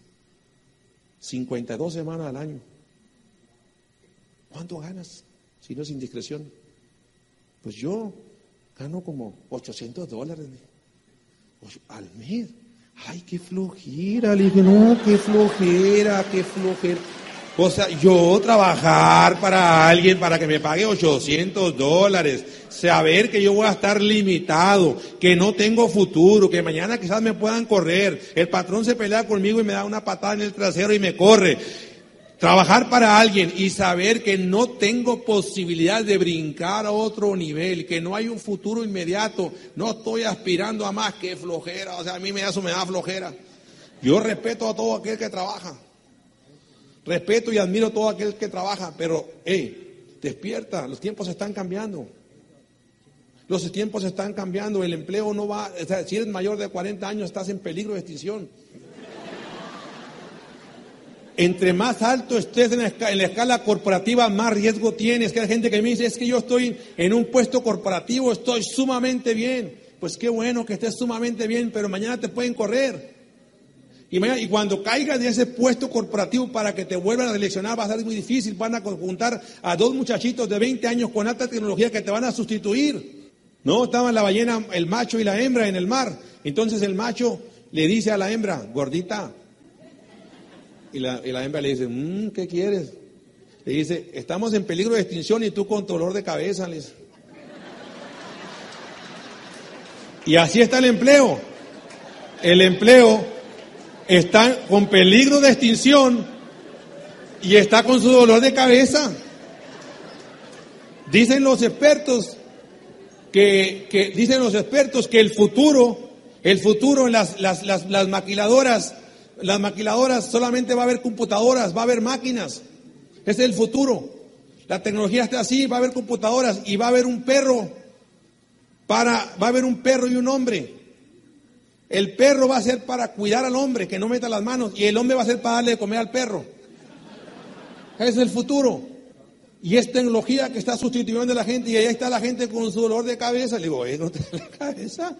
52 semanas al año. ¿Cuánto ganas? Si no es indiscreción. Pues yo gano como $800 al mes. Ay, qué flojera. Le dije, no, qué flojera. O sea, yo trabajar para alguien para que me pague $800, saber que yo voy a estar limitado, que no tengo futuro, que mañana quizás me puedan correr, el patrón se pelea conmigo y me da una patada en el trasero y me corre. Trabajar para alguien y saber que no tengo posibilidad de brincar a otro nivel, que no hay un futuro inmediato, no estoy aspirando a más, que flojera, o sea, a mí eso me da flojera. Yo respeto a todo aquel que trabaja, respeto y admiro a todo aquel que trabaja, pero despierta, los tiempos están cambiando. Los tiempos están cambiando, el empleo no va, o sea, si eres mayor de 40 años estás en peligro de extinción. Entre más alto estés en la escala corporativa, más riesgo tienes. Que hay gente que me dice, es que yo estoy en un puesto corporativo, estoy sumamente bien. Pues qué bueno que estés sumamente bien, pero mañana te pueden correr. Y cuando caigas de ese puesto corporativo para que te vuelvan a seleccionar va a ser muy difícil. Van a juntar a 2 muchachitos de 20 años con alta tecnología que te van a sustituir. No, estaban la ballena, el macho y la hembra en el mar. Entonces el macho le dice a la hembra, gordita. Y la hembra le dice, ¿qué quieres? Le dice, estamos en peligro de extinción y tú con dolor de cabeza. Le dice. Y así está el empleo. El empleo está con peligro de extinción y está con su dolor de cabeza. Dicen los expertos que el futuro en las maquiladoras solamente va a haber computadoras, va a haber máquinas. Ese es el futuro. La tecnología está así, va a haber computadoras y va a haber un perro y un hombre. El perro va a ser para cuidar al hombre, que no meta las manos, y el hombre va a ser para darle de comer al perro. Ese es el futuro. Y es tecnología que está sustituyendo a la gente, y ahí está la gente con su dolor de cabeza. Le digo, ¿no te da la cabeza?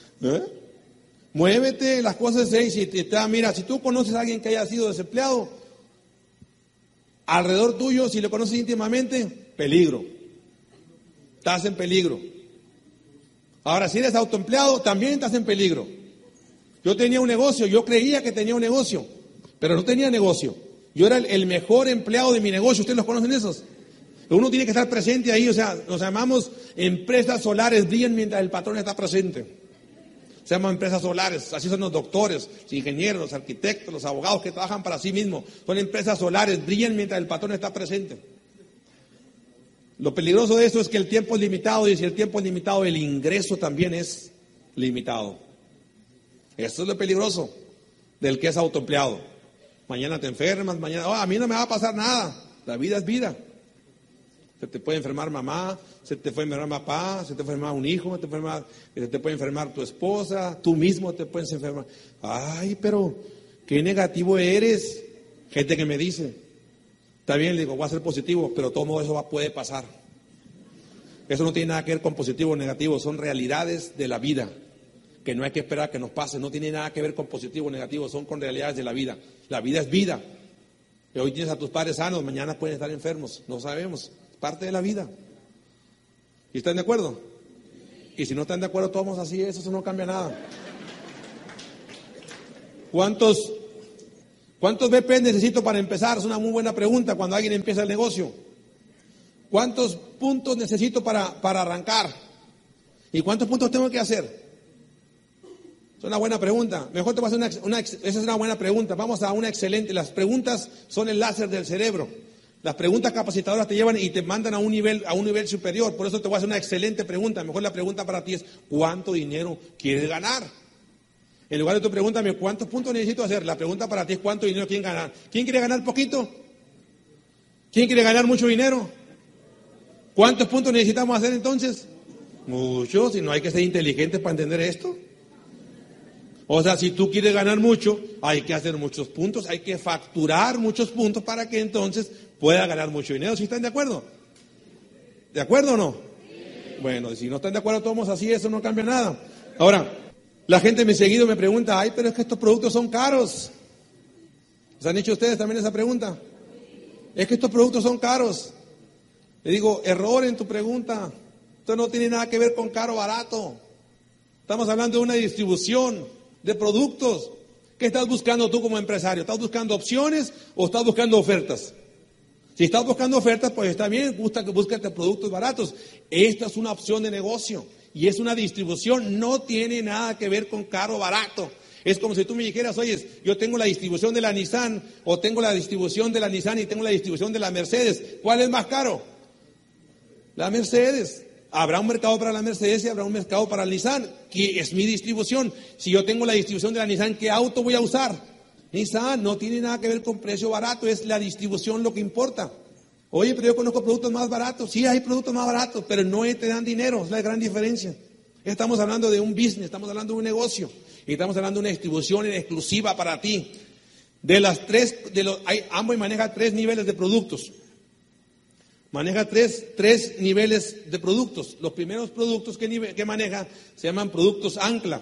Muévete, las cosas mira, si tú conoces a alguien que haya sido desempleado, alrededor tuyo, si lo conoces íntimamente, peligro. Estás en peligro. Ahora, si eres autoempleado, también estás en peligro. Yo tenía un negocio, yo creía que tenía un negocio, pero no tenía negocio. Yo era el mejor empleado de mi negocio. ¿Ustedes los conocen esos? Uno tiene que estar presente ahí, o sea, nos llamamos empresas solares, brillan mientras el patrón está presente. Se llaman empresas solares, así son los doctores, los ingenieros, los arquitectos, los abogados que trabajan para sí mismos. Son empresas solares, brillan mientras el patrón está presente. Lo peligroso de eso es que el tiempo es limitado, y si el tiempo es limitado, el ingreso también es limitado. Eso es lo peligroso del que es autoempleado. Mañana te enfermas, mañana, a mí no me va a pasar nada. La vida es vida. Se te puede enfermar mamá, se te puede enfermar papá, se te puede enfermar un hijo, se te puede enfermar tu esposa, tú mismo te puedes enfermar. Ay, pero qué negativo eres. Gente que me dice, está bien, le digo, voy a ser positivo, pero todo eso puede pasar. Eso no tiene nada que ver con positivo o negativo, son realidades de la vida, que no hay que esperar que nos pase, no tiene nada que ver con positivo o negativo, son con realidades de la vida. La vida es vida. Y hoy tienes a tus padres sanos, mañana pueden estar enfermos, no sabemos. Parte de la vida. ¿Y están de acuerdo? Y si no están de acuerdo, todos así, eso no cambia nada. ¿Cuántos BP necesito para empezar? Es una muy buena pregunta cuando alguien empieza el negocio. ¿Cuántos puntos necesito para arrancar? ¿Y cuántos puntos tengo que hacer? Es una buena pregunta. Mejor te voy a hacer esa es una buena pregunta. Vamos a una excelente. Las preguntas son el láser del cerebro. Las preguntas capacitadoras te llevan y te mandan a un nivel superior. Por eso te voy a hacer una excelente pregunta. Mejor la pregunta para ti es, ¿cuánto dinero quieres ganar? En lugar de tu pregúntame, ¿cuántos puntos necesito hacer? La pregunta para ti es, ¿cuánto dinero quieren ganar? ¿Quién quiere ganar poquito? ¿Quién quiere ganar mucho dinero? ¿Cuántos puntos necesitamos hacer entonces? Muchos, y no hay que ser inteligentes para entender esto. O sea, si tú quieres ganar mucho, hay que hacer muchos puntos, hay que facturar muchos puntos para que entonces pueda ganar mucho dinero. ¿Sí están de acuerdo? ¿De acuerdo o no? Sí. Bueno, si no están de acuerdo todos así, eso no cambia nada. Ahora, la gente me pregunta, ay, pero es que estos productos son caros. ¿Se han hecho ustedes también esa pregunta? Es que estos productos son caros. Le digo, error en tu pregunta. Esto no tiene nada que ver con caro o barato. Estamos hablando de una distribución de productos. ¿Qué estás buscando tú como empresario? ¿Estás buscando opciones o estás buscando ofertas? Si estás buscando ofertas, pues está bien, búscate productos baratos. Esta es una opción de negocio y es una distribución, no tiene nada que ver con caro o barato. Es como si tú me dijeras, oye, yo tengo la distribución de la Nissan, o tengo la distribución de la Nissan y tengo la distribución de la Mercedes. ¿Cuál es más caro? La Mercedes. Habrá un mercado para la Mercedes y habrá un mercado para el Nissan, que es mi distribución. Si yo tengo la distribución de la Nissan, ¿qué auto voy a usar? Nissan. No tiene nada que ver con precio barato, es la distribución lo que importa. Oye, pero yo conozco productos más baratos. Sí, hay productos más baratos, pero no te dan dinero, es la gran diferencia. Estamos hablando de un business, estamos hablando de un negocio y estamos hablando de una distribución en exclusiva para ti. Amway maneja 3 niveles de productos. Maneja tres niveles de productos. Los primeros productos que maneja se llaman productos ancla.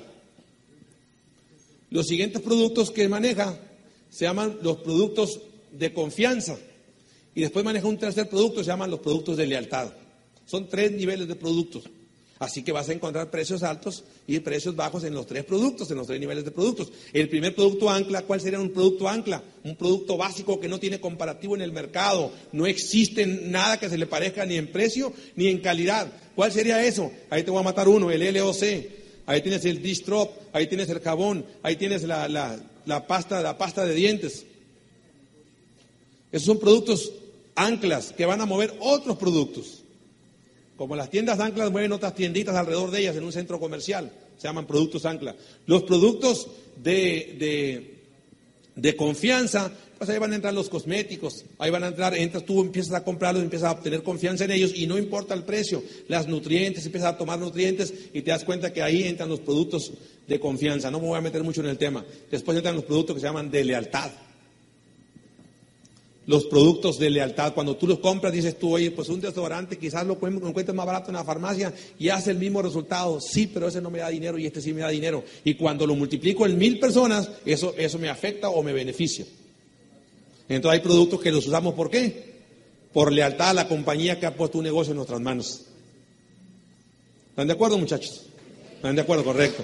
Los siguientes productos que maneja se llaman los productos de confianza. Y después maneja un tercer producto, se llaman los productos de lealtad. Son 3 niveles de productos. Así que vas a encontrar precios altos y precios bajos en los 3 productos, en los 3 niveles de productos. El primer producto ancla, ¿cuál sería un producto ancla? Un producto básico que no tiene comparativo en el mercado. No existe nada que se le parezca ni en precio ni en calidad. ¿Cuál sería eso? Ahí te voy a matar uno, el LOC. Ahí tienes el Distrop, ahí tienes el jabón, ahí tienes la pasta de dientes. Esos son productos anclas que van a mover otros productos. Como las tiendas anclas mueven otras tienditas alrededor de ellas en un centro comercial, se llaman productos ancla. Los productos de confianza, pues ahí van a entrar los cosméticos, ahí van a entrar, tú empiezas a comprarlos, empiezas a obtener confianza en ellos y no importa el precio, las nutrientes, empiezas a tomar nutrientes y te das cuenta que ahí entran los productos de confianza. No me voy a meter mucho en el tema. Después entran los productos que se llaman de lealtad. Los productos de lealtad, cuando tú los compras, dices tú, oye, pues un desodorante quizás lo encuentres más barato en la farmacia y hace el mismo resultado. Sí, pero ese no me da dinero y este sí me da dinero. Y cuando lo multiplico en 1000 personas, eso me afecta o me beneficia. Entonces hay productos que los usamos, ¿por qué? Por lealtad a la compañía que ha puesto un negocio en nuestras manos. ¿Están de acuerdo, muchachos? ¿Están de acuerdo? Correcto.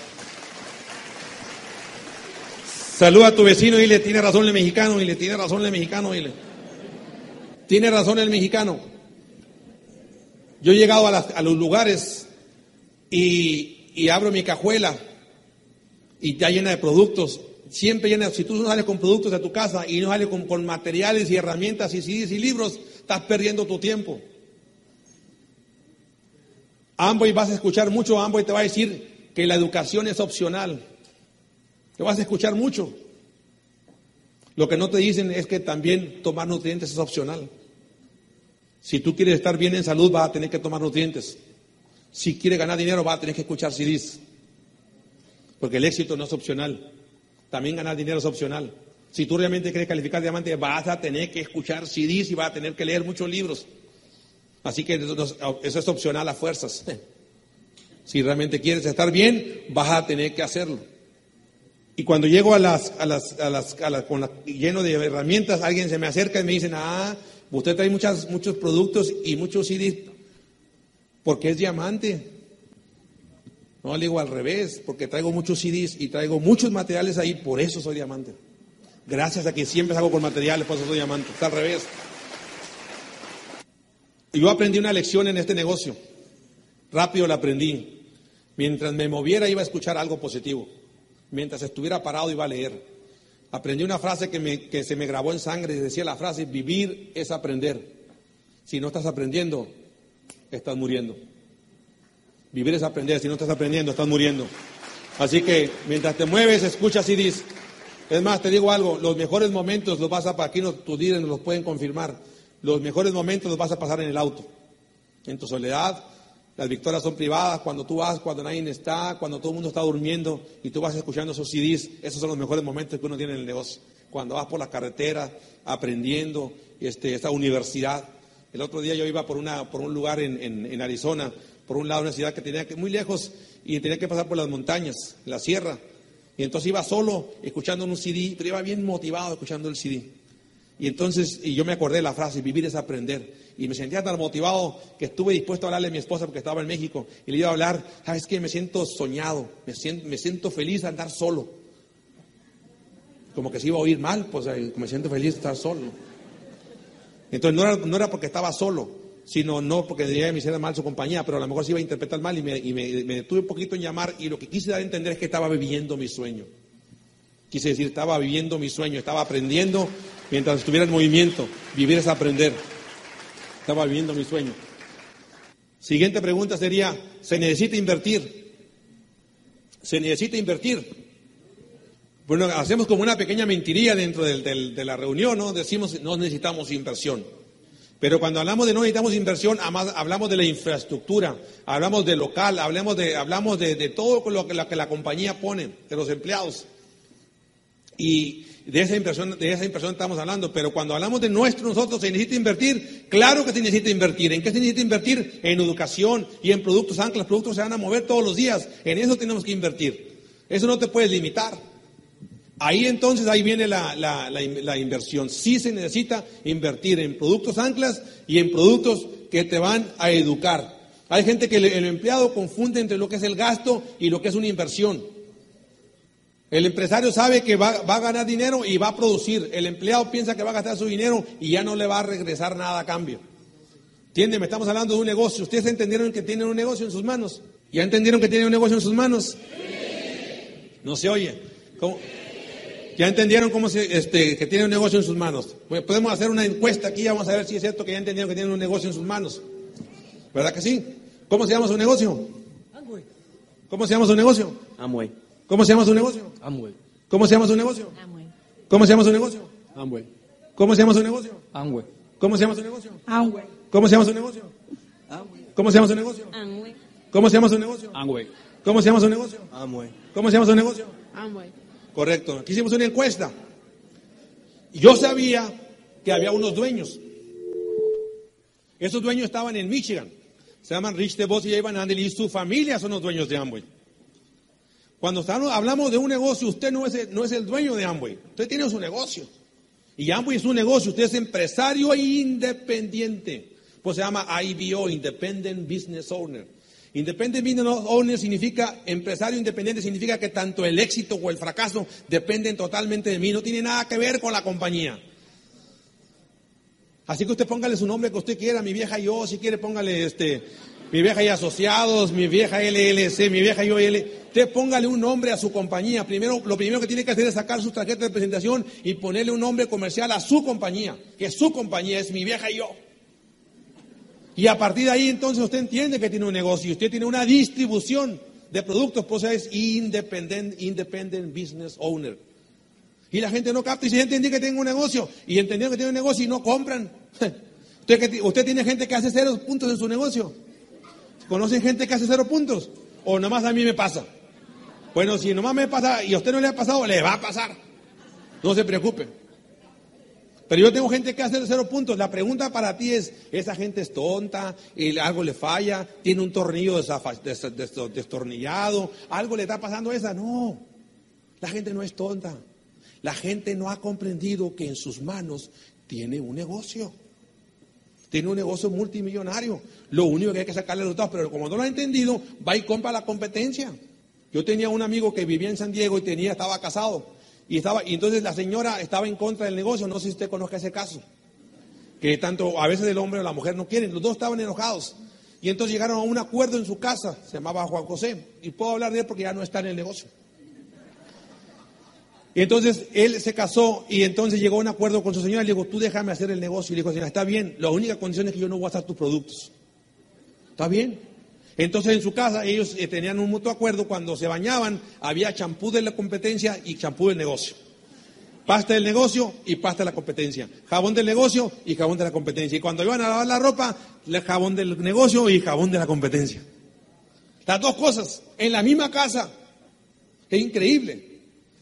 Saluda a tu vecino y dile, tiene razón el mexicano, y le tiene razón el mexicano, dile. Tiene razón el mexicano. Yo he llegado a los lugares y abro mi cajuela y está llena de productos, siempre llena. Si tú no sales con productos de tu casa y no sales con materiales y herramientas y CDs y libros, estás perdiendo tu tiempo. Amway vas a escuchar mucho, Amway te va a decir que la educación es opcional. Te vas a escuchar mucho. Lo que no te dicen es que también tomar nutrientes es opcional. Si tú quieres estar bien en salud, vas a tener que tomar nutrientes. Si quieres ganar dinero, vas a tener que escuchar CDs. Porque el éxito no es opcional. También ganar dinero es opcional. Si tú realmente quieres calificar diamante, vas a tener que escuchar CDs y vas a tener que leer muchos libros. Así que eso es opcional a fuerzas. Si realmente quieres estar bien, vas a tener que hacerlo. Y cuando llego lleno de herramientas, alguien se me acerca y me dicen, usted trae muchos productos y muchos CDs, porque es diamante. No, le digo al revés, porque traigo muchos CDs y traigo muchos materiales ahí, por eso soy diamante. Gracias a que siempre hago con materiales, por eso soy diamante. Está al revés. Y yo aprendí una lección en este negocio. Rápido la aprendí. Mientras me moviera iba a escuchar algo positivo. Mientras estuviera parado iba a leer. Aprendí una frase que se me grabó en sangre y decía la frase, vivir es aprender. Si no estás aprendiendo, estás muriendo. Vivir es aprender, si no estás aprendiendo, estás muriendo. Así que mientras te mueves, escucha CDs. Es más, te digo algo, los mejores momentos los vas a pasar, aquí tus líderes nos los pueden confirmar, los mejores momentos los vas a pasar en el auto, en tu soledad. Las victorias son privadas, cuando tú vas, cuando nadie está, cuando todo el mundo está durmiendo y tú vas escuchando esos CDs, esos son los mejores momentos que uno tiene en el negocio. Cuando vas por la carretera, aprendiendo, esta universidad. El otro día yo iba por un lugar en Arizona, por un lado una ciudad que tenía muy lejos y tenía que pasar por las montañas, la sierra. Y entonces iba solo, escuchando un CD, pero iba bien motivado escuchando el CD. Y yo me acordé de la frase, vivir es aprender. Y me sentía tan motivado que estuve dispuesto a hablarle a mi esposa porque estaba en México. Y le iba a hablar, ¿sabes qué? Me siento soñado, me siento feliz de andar solo. Como que se iba a oír mal, pues me siento feliz de estar solo. Entonces no era porque estaba solo, sino no porque diría que me hiciera mal su compañía, pero a lo mejor se iba a interpretar mal y me detuve un poquito en llamar y lo que quise dar a entender es que estaba viviendo mi sueño. Quise decir, estaba viviendo mi sueño, estaba aprendiendo mientras estuviera en movimiento. Vivir es aprender. Estaba viviendo mi sueño. Siguiente pregunta sería, ¿se necesita invertir? ¿Se necesita invertir? Bueno, hacemos como una pequeña mentiría dentro de la reunión, ¿no? Decimos, no necesitamos inversión. Pero cuando hablamos de no necesitamos inversión, hablamos de la infraestructura, hablamos de local, hablamos de todo lo que la compañía pone, de los empleados. Y de esa inversión estamos hablando. Pero cuando hablamos de nosotros, ¿se necesita invertir? Claro que se necesita invertir. ¿En qué se necesita invertir? En educación y en productos. Aunque los productos se van a mover todos los días, en eso tenemos que invertir. Eso no te puedes limitar. Ahí viene la inversión. Sí se necesita invertir en productos anclas y en productos que te van a educar. Hay gente que el empleado confunde entre lo que es el gasto y lo que es una inversión. El empresario sabe que va a ganar dinero y va a producir. El empleado piensa que va a gastar su dinero y ya no le va a regresar nada a cambio. ¿Entienden? Estamos hablando de un negocio. ¿Ustedes entendieron que tienen un negocio en sus manos? ¿Ya entendieron que tienen un negocio en sus manos? No se oye. ¿Cómo? ¿Ya entendieron que tienen un negocio en sus manos? Podemos hacer una encuesta aquí, vamos a ver si es cierto que ya entendieron que tienen un negocio en sus manos. ¿Verdad que sí? ¿Cómo se llama su negocio? Amway. ¿Cómo se llama su negocio? Amway. ¿Cómo se llama su negocio? Amway. ¿Cómo se llama su negocio? Amway. ¿Cómo se llama su negocio? Amway. ¿Cómo se llama su negocio? Amway. ¿Cómo se llama su negocio? Amway. ¿Cómo se llama su negocio? Amway. ¿Cómo se llama su negocio? Amway. ¿Cómo se llama su negocio? Amway. ¿Cómo se llama su negocio? Amway. ¿Cómo se llama su negocio? Amway. Correcto. Aquí hicimos una encuesta. Yo sabía que había unos dueños. Esos dueños estaban en Michigan. Se llaman Rich DeVos y Evan Handel y su familia son los dueños de Amway. Cuando hablamos de un negocio, usted no es el dueño de Amway. Usted tiene su negocio. Y Amway es un negocio. Usted es empresario e independiente. Pues se llama IBO, Independent Business Owner. Independent Business Owner significa, empresario independiente significa que tanto el éxito o el fracaso dependen totalmente de mí. No tiene nada que ver con la compañía. Así que usted póngale su nombre que usted quiera, mi vieja yo, si quiere póngale mi vieja y asociados, mi vieja LLC, mi vieja yo L. Usted póngale un nombre a su compañía. Lo primero que tiene que hacer es sacar su tarjeta de presentación y ponerle un nombre comercial a su compañía, que su compañía es mi vieja y yo. Y a partir de ahí entonces usted entiende que tiene un negocio, usted tiene una distribución de productos, pues es independent business owner. Y la gente no capta y si entendí que tengo un negocio y entendieron que tiene un negocio y no compran. Usted tiene gente que hace 0 puntos en su negocio. ¿Conocen gente que hace 0 puntos? ¿O nomás a mí me pasa? Bueno, si nomás me pasa y a usted no le ha pasado, le va a pasar. No se preocupe. Pero yo tengo gente que hace 0 puntos. La pregunta para ti es, ¿esa gente es tonta? ¿Algo le falla? ¿Tiene un tornillo destornillado? ¿Algo le está pasando a esa? No, la gente no es tonta. La gente no ha comprendido que en sus manos tiene un negocio. Tiene un negocio multimillonario. Lo único que hay que sacarle resultados, pero como no lo ha entendido, va y compra la competencia. Yo tenía un amigo que vivía en San Diego y estaba casado. Y entonces la señora estaba en contra del negocio. No sé si usted conozca ese caso. Que tanto a veces el hombre o la mujer no quieren. Los dos estaban enojados. Y entonces llegaron a un acuerdo en su casa. Se llamaba Juan José. Y puedo hablar de él porque ya no está en el negocio. Y entonces él se casó y entonces llegó a un acuerdo con su señora. Le dijo, tú déjame hacer el negocio. Y le dijo, señora, está bien. La única condición es que yo no voy a hacer tus productos. ¿Está bien? Entonces en su casa ellos tenían un mutuo acuerdo. Cuando se bañaban había champú de la competencia y champú del negocio. Pasta del negocio y pasta de la competencia. Jabón del negocio y jabón de la competencia. Y cuando iban a lavar la ropa, jabón del negocio y jabón de la competencia. Las dos cosas en la misma casa. Es increíble.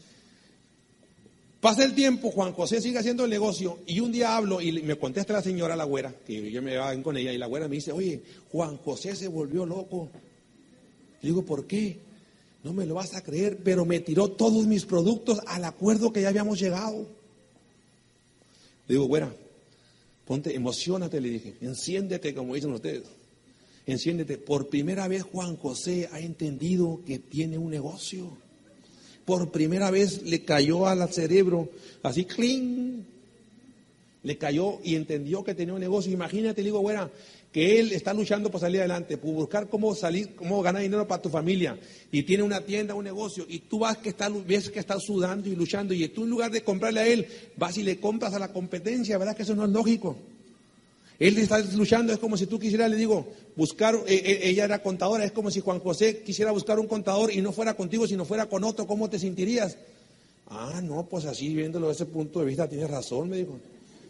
Pasa el tiempo, Juan José sigue haciendo el negocio y un día hablo y me contesta la señora, la güera, que yo me iba con ella y la güera me dice, oye, Juan José se volvió loco. Le digo, ¿por qué? No me lo vas a creer, pero me tiró todos mis productos al acuerdo que ya habíamos llegado. Le digo, güera, ponte, emociónate, le dije, enciéndete como dicen ustedes, enciéndete. Por primera vez Juan José ha entendido que tiene un negocio. Por primera vez le cayó al cerebro, así, ¡cling! Le cayó y entendió que tenía un negocio. Imagínate, le digo, güera, que él está luchando por salir adelante, por buscar cómo ganar dinero para tu familia. Y tiene una tienda, un negocio, y tú ves que está sudando y luchando, y tú en lugar de comprarle a él, vas y le compras a la competencia, ¿verdad que eso no es lógico? Él está luchando, es como si tú quisieras, le digo, buscar, ella era contadora, es como si Juan José quisiera buscar un contador y no fuera contigo, sino fuera con otro, ¿cómo te sentirías? Ah, no, pues así, viéndolo desde ese punto de vista, tienes razón, me dijo.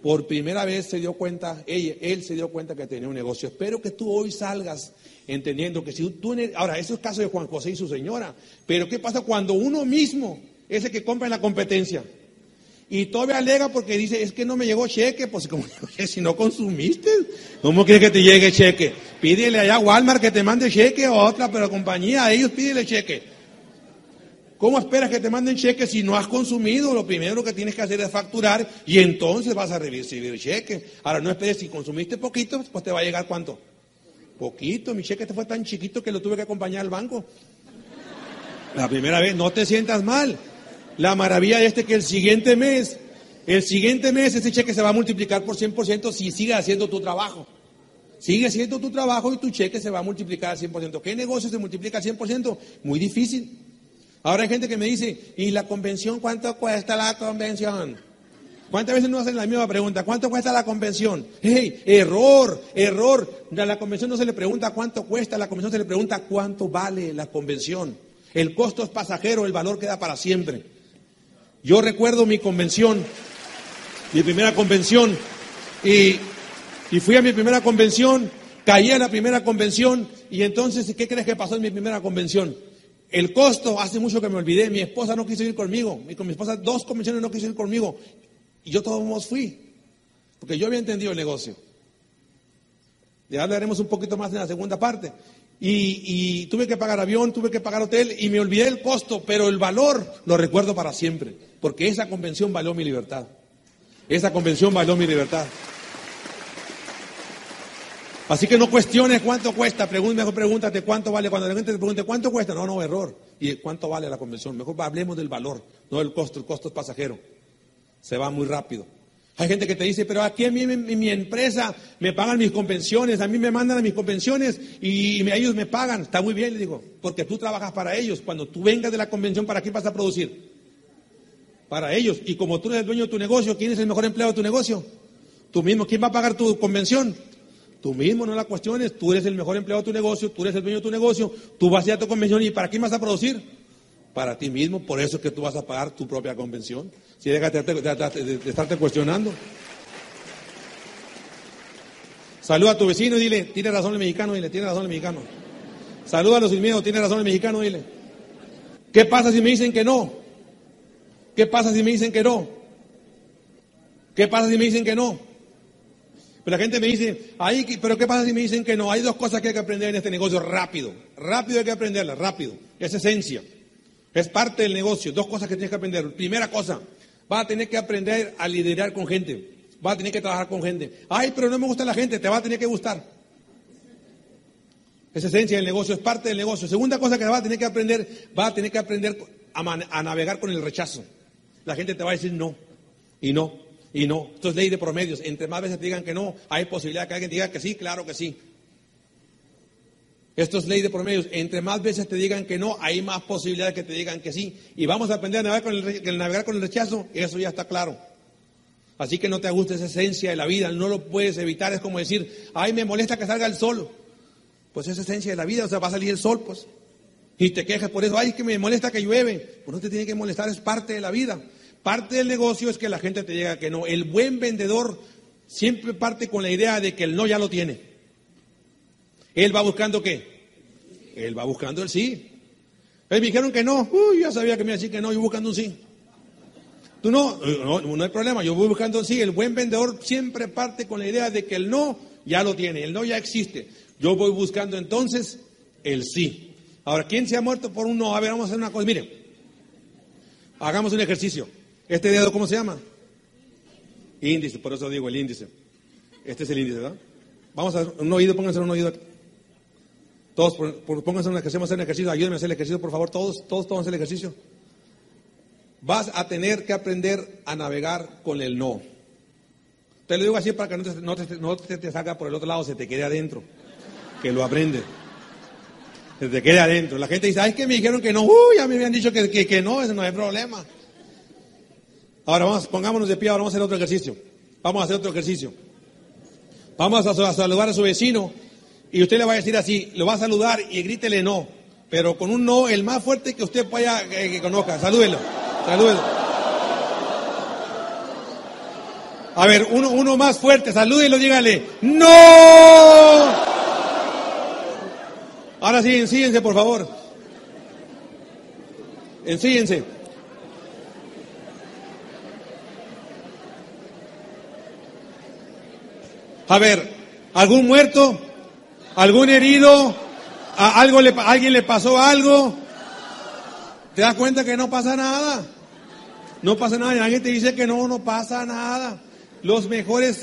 por primera vez se dio cuenta, él se dio cuenta que tenía un negocio. Espero que tú hoy salgas entendiendo que si tú... Ahora, eso es caso de Juan José y su señora. Pero ¿qué pasa cuando uno mismo es el que compra en la competencia? Y todavía alega porque dice, es que no me llegó cheque. Pues como si no consumiste, ¿cómo quieres que te llegue cheque? Pídele allá a Walmart que te mande cheque o a otra, pero compañía, a ellos pídele cheque. ¿Cómo esperas que te manden cheque si no has consumido? Lo primero que tienes que hacer es facturar y entonces vas a recibir cheque. Ahora no esperes, si consumiste poquito, pues te va a llegar ¿cuánto? Poquito. Mi cheque fue tan chiquito que lo tuve que acompañar al banco. La primera vez, no te sientas mal. La maravilla de que el siguiente mes ese cheque se va a multiplicar por 100% si sigues haciendo tu trabajo. Sigue haciendo tu trabajo y tu cheque se va a multiplicar al 100%. ¿Qué negocio se multiplica al 100%? Muy difícil. Ahora hay gente que me dice, ¿y la convención cuánto cuesta la convención? ¿Cuántas veces nos hacen la misma pregunta? ¿Cuánto cuesta la convención? ¡Hey! Error. A la convención no se le pregunta cuánto cuesta, a la convención se le pregunta cuánto vale la convención. El costo es pasajero, el valor queda para siempre. Yo recuerdo mi primera convención, y fui a mi primera convención, caí en la primera convención, y entonces, ¿qué crees que pasó en mi primera convención? El costo, hace mucho que me olvidé, mi esposa no quiso ir conmigo, con mi esposa 2 convenciones no quiso ir conmigo, y yo todos fui, porque yo había entendido el negocio. Ya hablaremos un poquito más en la segunda parte. Y tuve que pagar avión, tuve que pagar hotel, y me olvidé el costo, pero el valor lo recuerdo para siempre, porque esa convención valió mi libertad. Esa convención valió mi libertad. Así que no cuestiones cuánto cuesta, mejor pregúntate cuánto vale. Cuando la gente te pregunte cuánto cuesta, no, error. ¿Y cuánto vale la convención? Mejor hablemos del valor, no del costo. El costo es pasajero, se va muy rápido. Hay gente que te dice, pero aquí en mi empresa me pagan mis convenciones, a mí me mandan a mis convenciones y ellos me pagan. Está muy bien, le digo, porque tú trabajas para ellos. Cuando tú vengas de la convención, ¿para quién vas a producir? Para ellos. Y como tú eres el dueño de tu negocio, ¿quién es el mejor empleado de tu negocio? Tú mismo. ¿Quién va a pagar tu convención? Tú mismo, no la cuestiones. Tú eres el mejor empleado de tu negocio, tú eres el dueño de tu negocio, tú vas a ir a tu convención. ¿Y para quién vas a producir? Para ti mismo. Por eso es que tú vas a pagar tu propia convención. Si déjate de estarte cuestionando. Saluda a tu vecino y dile, tiene razón el mexicano, dile, tiene razón el mexicano. Salúdalo sin miedo, tiene razón el mexicano, dile. ¿Qué pasa si me dicen que no? ¿Qué pasa si me dicen que no? ¿Qué pasa si me dicen que no? Pero la gente me dice, pero ¿qué pasa si me dicen que no? Hay 2 cosas que hay que aprender en este negocio rápido. Rápido hay que aprenderlas, rápido. Es esencia. Es parte del negocio. 2 cosas que tienes que aprender. Primera cosa, vas a tener que aprender a liderar con gente. Vas a tener que trabajar con gente. Pero no me gusta la gente, te va a tener que gustar. Es esencia del negocio, es parte del negocio. Segunda cosa que vas a tener que aprender, a navegar con el rechazo. La gente te va a decir no, y no. Esto es ley de promedios. Entre más veces te digan que no, hay posibilidad de que alguien te diga que sí, claro que sí. Esto es ley de promedios. Entre más veces te digan que no, hay más posibilidad de que te digan que sí. Y vamos a aprender a navegar con el rechazo, eso ya está claro. Así que no te gusta esa esencia de la vida, no lo puedes evitar. Es como decir, me molesta que salga el sol. Pues es esencia de la vida, va a salir el sol, pues. Y te quejas por eso, que me molesta que llueve. Pues no te tiene que molestar, es parte de la vida. Parte del negocio es que la gente te diga que no. El buen vendedor siempre parte con la idea de que el no ya lo tiene. Él va buscando ¿qué? Él va buscando el sí. Me dijeron que no. Ya sabía que me iba a decir que no, yo buscando un sí. Tú no hay problema, yo voy buscando el sí. El buen vendedor siempre parte con la idea de que el no ya lo tiene, el no ya existe. Yo voy buscando entonces el sí. Ahora, ¿quién se ha muerto por un no? A ver, vamos a hacer una cosa. Miren, hagamos un ejercicio. ¿Este dedo cómo se llama? Índice, por eso digo el índice. Este es el índice, ¿verdad? Vamos a hacer un oído, pónganse un oído aquí. Todos, pónganse un ejercicio, vamos a hacer un ejercicio. Ayúdenme a hacer el ejercicio, por favor, todos vamos a hacer el ejercicio. Vas a tener que aprender a navegar con el no. Te lo digo así para que no te salga por el otro lado, se te quede adentro. Que lo aprendes. Se te quede adentro. La gente dice, es que me dijeron que no. Ya me habían dicho que no, eso no hay problema. Ahora pongámonos de pie, ahora vamos a hacer otro ejercicio. Vamos a hacer otro ejercicio. Vamos a saludar a su vecino y usted le va a decir así, lo va a saludar y grítele no. Pero con un no, el más fuerte que usted vaya que conozca. Salúdelo. A ver, uno más fuerte, salúdelo, dígale, ¡no! Ahora sí, ensíense, por favor. Ensíense. A ver, ¿algún muerto? ¿Algún herido? ¿Alguien le pasó algo? ¿Te das cuenta que no pasa nada? No pasa nada, y la gente dice que no pasa nada. Los mejores,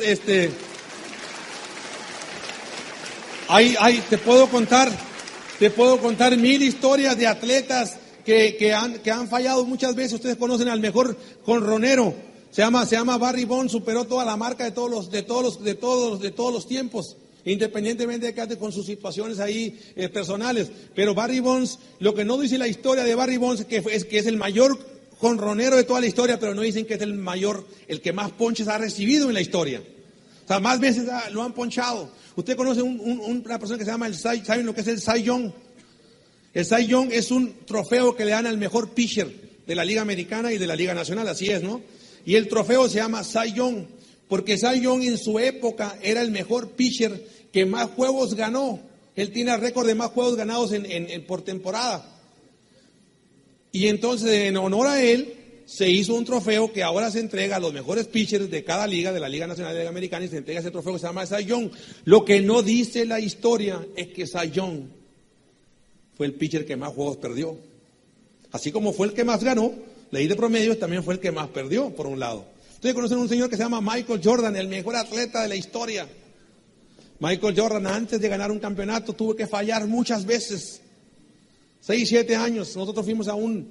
te puedo contar 1000 historias de atletas que han fallado muchas veces. Ustedes conocen al mejor jonronero, se llama Barry Bonds, superó toda la marca de todos los tiempos, independientemente de que ande con sus situaciones ahí personales. Pero Barry Bonds, lo que no dice la historia de Barry Bonds es que es el mayor jonronero de toda la historia, pero no dicen que es el que más ponches ha recibido en la historia. O sea, más veces lo han ponchado. Usted conoce una persona que se llama ¿saben lo que es el Cy Young? El Cy Young es un trofeo que le dan al mejor pitcher de la Liga Americana y de la Liga Nacional, así es, ¿no? Y el trofeo se llama Cy Young, porque Cy Young en su época era el mejor pitcher que más juegos ganó. Él tiene el récord de más juegos ganados por temporada. Y entonces, en honor a él, se hizo un trofeo que ahora se entrega a los mejores pitchers de cada liga, de la Liga Nacional y de la Liga Americana, y se entrega ese trofeo que se llama Cy Young. Lo que no dice la historia es que Cy Young fue el pitcher que más juegos perdió. Así como fue el que más ganó, ley de promedios, también fue el que más perdió, por un lado. Ustedes conocen a un señor que se llama Michael Jordan, el mejor atleta de la historia. Michael Jordan, antes de ganar un campeonato, tuvo que fallar muchas veces. 6, 7 años. Nosotros fuimos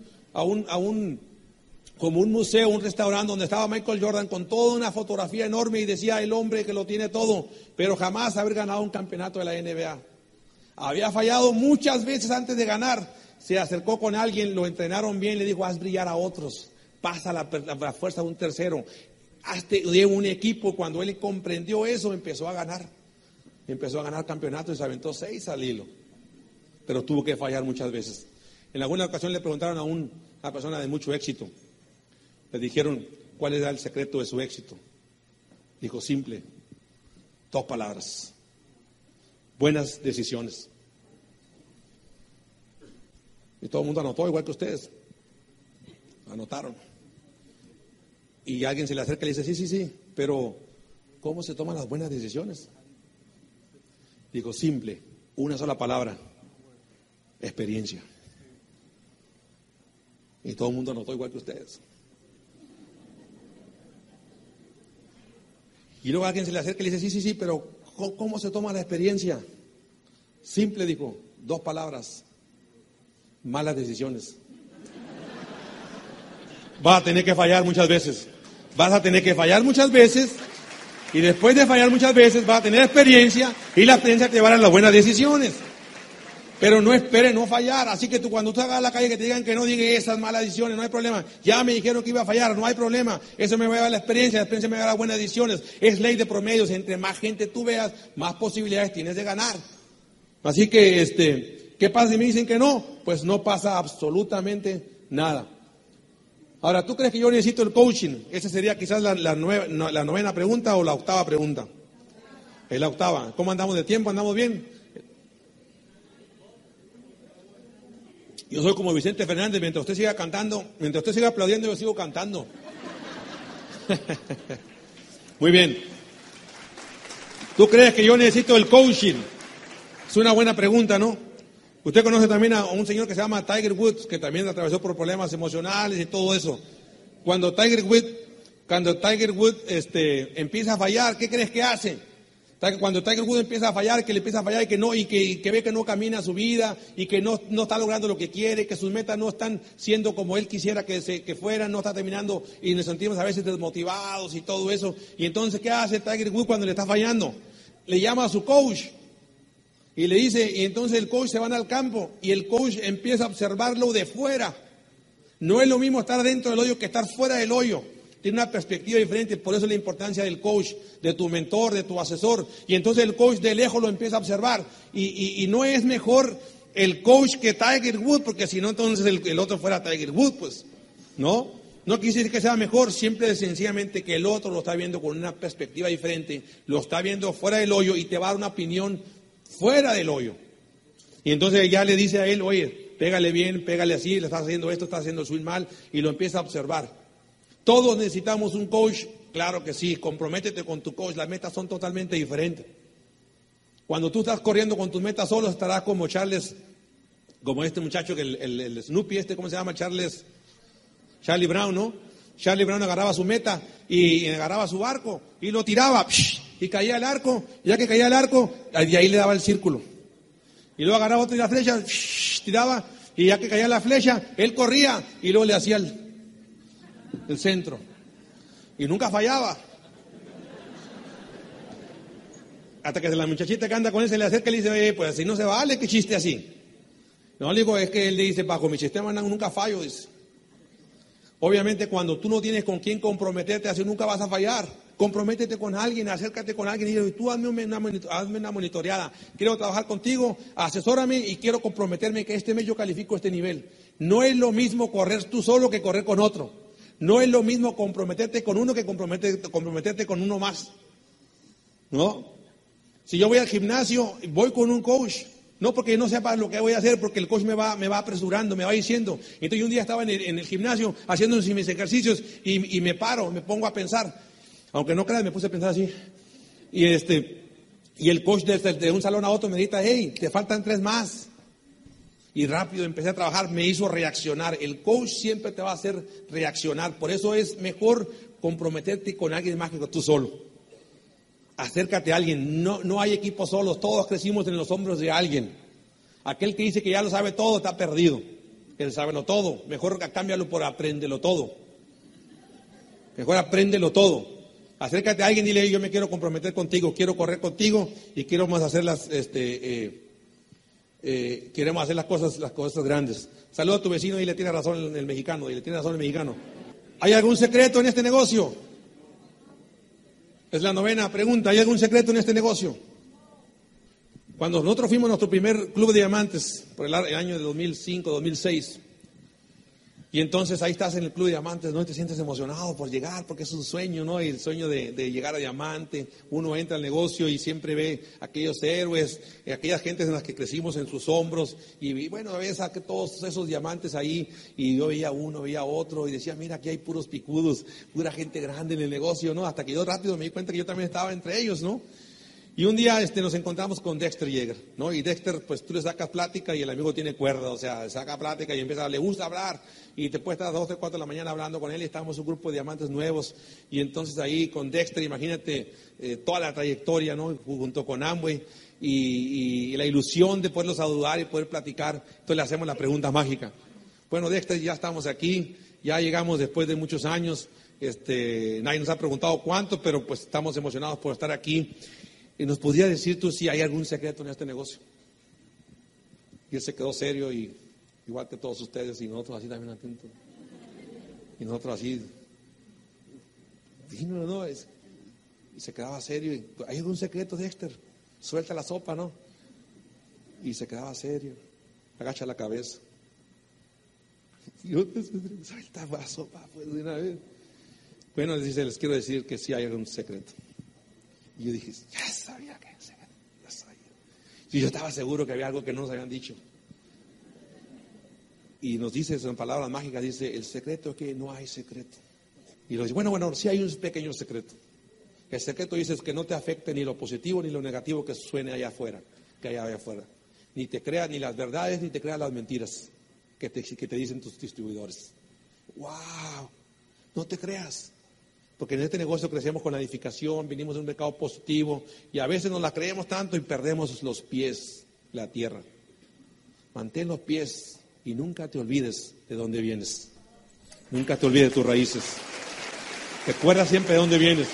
como un museo, un restaurante donde estaba Michael Jordan con toda una fotografía enorme y decía el hombre que lo tiene todo, pero jamás haber ganado un campeonato de la NBA. Había fallado muchas veces antes de ganar. Se acercó con alguien, lo entrenaron bien, le dijo, haz brillar a otros, pasa la fuerza de un tercero, hazte de un equipo. Cuando él comprendió eso, empezó a ganar campeonatos y se aventó 6 al hilo, pero tuvo que fallar muchas veces. En alguna ocasión le preguntaron a una persona de mucho éxito, le dijeron, ¿cuál era el secreto de su éxito? Dijo, simple, 2 palabras, buenas decisiones. Y todo el mundo anotó, igual que ustedes. Anotaron. Y alguien se le acerca y le dice, sí, pero ¿cómo se toman las buenas decisiones? Digo, simple, una sola palabra, experiencia. Y todo el mundo anotó igual que ustedes. Y luego alguien se le acerca y le dice, sí, pero ¿cómo se toma la experiencia? Simple, dijo, 2 palabras, malas decisiones. Vas a tener que fallar muchas veces. Y después de fallar muchas veces vas a tener experiencia, y la experiencia te llevará a las buenas decisiones. Pero no esperes no fallar. Así que cuando tú salgas a la calle que te digan que no, digas esas malas decisiones, no hay problema. Ya me dijeron que iba a fallar, no hay problema. Eso me va a llevar a la experiencia me va a dar buenas decisiones. Es ley de promedios. Entre más gente tú veas, más posibilidades tienes de ganar. Así que, ¿qué pasa si me dicen que no? Pues no pasa absolutamente nada. Ahora, ¿tú crees que yo necesito el coaching? Esa sería quizás la 9ª pregunta o la 8ª pregunta. Es la 8ª. ¿Cómo andamos de tiempo? ¿Andamos bien? Yo soy como Vicente Fernández, mientras usted siga cantando, mientras usted siga aplaudiendo, yo sigo cantando. Muy bien. ¿Tú crees que yo necesito el coaching? Es una buena pregunta, ¿no? Usted conoce también a un señor que se llama Tiger Woods, que también atravesó por problemas emocionales y todo eso. Cuando Tiger Woods empieza a fallar, ¿qué crees que hace? Cuando Tiger Woods empieza a fallar, que le empieza a fallar y que ve que no camina su vida y que no está logrando lo que quiere, que sus metas no están siendo como él quisiera que fueran, no está terminando y nos sentimos a veces desmotivados y todo eso. Y entonces, ¿qué hace Tiger Woods cuando le está fallando? Le llama a su coach y le dice, y entonces el coach se va al campo y el coach empieza a observarlo de fuera. No es lo mismo estar dentro del hoyo que estar fuera del hoyo. Tiene una perspectiva diferente, por eso la importancia del coach, de tu mentor, de tu asesor. Y entonces el coach de lejos lo empieza a observar. Y no es mejor el coach que Tiger Woods, porque si no entonces el otro fuera Tiger Woods, pues, ¿no? No quiere decir que sea mejor, siempre sencillamente que el otro lo está viendo con una perspectiva diferente, lo está viendo fuera del hoyo y te va a dar una opinión fuera del hoyo. Y entonces ya le dice a él, oye, pégale bien, pégale así, le estás haciendo esto, estás haciendo el swing mal, y lo empieza a observar. Todos necesitamos un coach, claro que sí, comprométete con tu coach, las metas son totalmente diferentes. Cuando tú estás corriendo con tus metas solo, estarás como Charles, como este muchacho, que el Snoopy, ¿cómo se llama? Charlie Brown, ¿no? Charlie Brown agarraba su meta y agarraba su arco y lo tiraba, y caía el arco, ya que caía el arco, de ahí le daba el círculo. Y luego agarraba otra flecha, tiraba, y ya que caía la flecha, él corría y luego le hacía el centro. Y nunca fallaba. Hasta que la muchachita que anda con él se le acerca y le dice, pues así no se vale, ¿qué chiste así? No, le digo, es que él le dice, bajo mi sistema nunca fallo, dice. Obviamente cuando tú no tienes con quién comprometerte, así nunca vas a fallar. Comprométete con alguien, acércate con alguien y dile, tú hazme una monitoreada. Quiero trabajar contigo, asesórame y quiero comprometerme que este mes yo califico este nivel. No es lo mismo correr tú solo que correr con otro. No es lo mismo comprometerte con uno que comprometerte con uno más. ¿No? Si yo voy al gimnasio, voy con un coach. No porque no sepa lo que voy a hacer, porque el coach me va apresurando, me va diciendo. Entonces yo un día estaba en el gimnasio haciendo mis ejercicios y me paro, me pongo a pensar. Aunque no creas, me puse a pensar así. Y el coach de un salón a otro me dice, hey, te faltan 3 más. Y rápido empecé a trabajar, me hizo reaccionar. El coach siempre te va a hacer reaccionar. Por eso es mejor comprometerte con alguien más que tú solo. Acércate a alguien, no hay equipos solos, todos crecimos en los hombros de alguien. Aquel que dice que ya lo sabe todo está perdido. Él sabe lo todo, mejor cámbialo por apréndelo todo. Mejor apréndelo todo. Acércate a alguien y dile, yo me quiero comprometer contigo, quiero correr contigo y queremos hacer las cosas grandes. Saluda a tu vecino y le tiene razón el mexicano, ¿Hay algún secreto en este negocio? Es la 9ª pregunta. ¿Hay algún secreto en este negocio? Cuando nosotros fuimos a nuestro primer club de diamantes, por el año de 2005, 2006, y entonces ahí estás en el club de diamantes, ¿no? Y te sientes emocionado por llegar, porque es un sueño, ¿no? Y el sueño de llegar a diamante. Uno entra al negocio y siempre ve aquellos héroes, aquellas gentes en las que crecimos en sus hombros, y bueno, ves a todos esos diamantes ahí, y yo veía uno, veía otro, y decía, mira, aquí hay puros picudos, pura gente grande en el negocio, ¿no? Hasta que yo rápido me di cuenta que yo también estaba entre ellos, ¿no? Y un día nos encontramos con Dexter Yeager, ¿no? Y Dexter, pues tú le sacas plática y el amigo tiene cuerda, o sea, saca plática y le gusta hablar, y te puedes estar a 2, 3, 4 de la mañana hablando con él, y estábamos un grupo de diamantes nuevos, y entonces ahí con Dexter, imagínate toda la trayectoria, ¿no? Junto con Amway, y la ilusión de poderlos saludar y poder platicar. Entonces le hacemos la pregunta mágica. Bueno, Dexter, ya estamos aquí, ya llegamos después de muchos años, nadie nos ha preguntado cuánto, pero pues estamos emocionados por estar aquí. Y nos podría decir tú si hay algún secreto en este negocio. Y él se quedó serio, y igual que todos ustedes, y nosotros así también atentos. Y nosotros así. Y se quedaba serio. Y, ¿hay algún secreto, Dexter? Suelta la sopa, ¿no? Y se quedaba serio. Agacha la cabeza. Y yo, suelta la sopa, pues, de una vez. Bueno, les quiero decir que sí hay algún secreto. Y yo dije, ya sabía que ya sabía. Y yo estaba seguro que había algo que no nos habían dicho. Y nos dice, en palabras mágicas, dice, el secreto es que no hay secreto. Y lo dice, bueno, sí hay un pequeño secreto. El secreto dice es que no te afecte ni lo positivo ni lo negativo que suene allá afuera, que hay allá afuera. Ni te creas ni las verdades, ni te creas las mentiras que te dicen tus distribuidores. ¡Wow! No te creas. Porque en este negocio crecemos con la edificación, vinimos de un mercado positivo y a veces nos la creemos tanto y perdemos los pies, la tierra. Mantén los pies y nunca te olvides de dónde vienes. Nunca te olvides de tus raíces. Recuerda siempre de dónde vienes.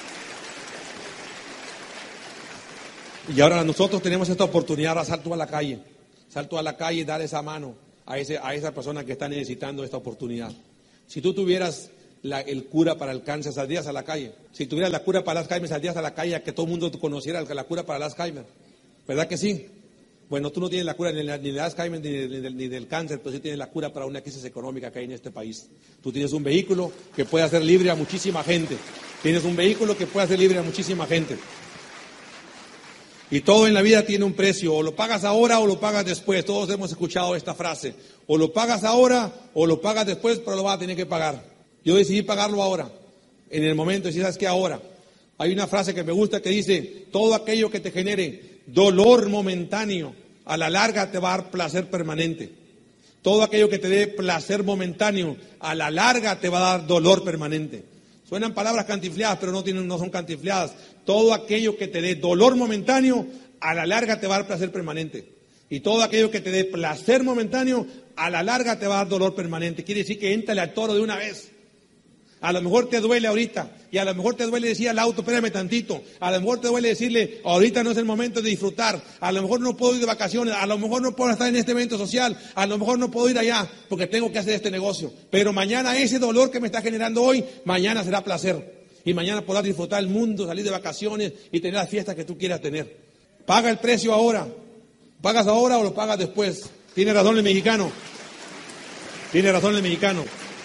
Y ahora nosotros tenemos esta oportunidad, ahora salto a la calle. Salto a la calle y dar esa mano a esa persona que está necesitando esta oportunidad. Si tú tuvieras el cura para el cáncer, saldrías a la calle. Si tuvieras la cura para Alzheimer, saldrías a la calle a que todo el mundo conociera la cura para el Alzheimer. ¿Verdad que sí? Bueno, tú no tienes la cura ni de Alzheimer ni del cáncer, pero sí tienes la cura para una crisis económica que hay en este país. Tú tienes un vehículo que puede hacer libre a muchísima gente. Tienes un vehículo que puede hacer libre a muchísima gente. Y todo en la vida tiene un precio, o lo pagas ahora o lo pagas después. Todos hemos escuchado esta frase, o lo pagas ahora o lo pagas después, pero lo vas a tener que pagar. Yo decidí pagarlo ahora, en el momento, y si sabes que ahora. Hay una frase que me gusta que dice, todo aquello que te genere dolor momentáneo, a la larga te va a dar placer permanente. Todo aquello que te dé placer momentáneo, a la larga te va a dar dolor permanente. Suenan palabras cantinfleadas, pero no son cantinfleadas. Todo aquello que te dé dolor momentáneo, a la larga te va a dar placer permanente. Y todo aquello que te dé placer momentáneo, a la larga te va a dar dolor permanente. Quiere decir que éntrale al toro de una vez. A lo mejor te duele ahorita, y a lo mejor te duele decir al auto, espérame tantito. A lo mejor te duele decirle, ahorita no es el momento de disfrutar. A lo mejor no puedo ir de vacaciones, a lo mejor no puedo estar en este evento social, a lo mejor no puedo ir allá, porque tengo que hacer este negocio. Pero mañana ese dolor que me está generando hoy, mañana será placer. Y mañana podrás disfrutar el mundo, salir de vacaciones y tener las fiestas que tú quieras tener. Paga el precio ahora. ¿Pagas ahora o lo pagas después? Tiene razón el mexicano. Tiene razón el mexicano.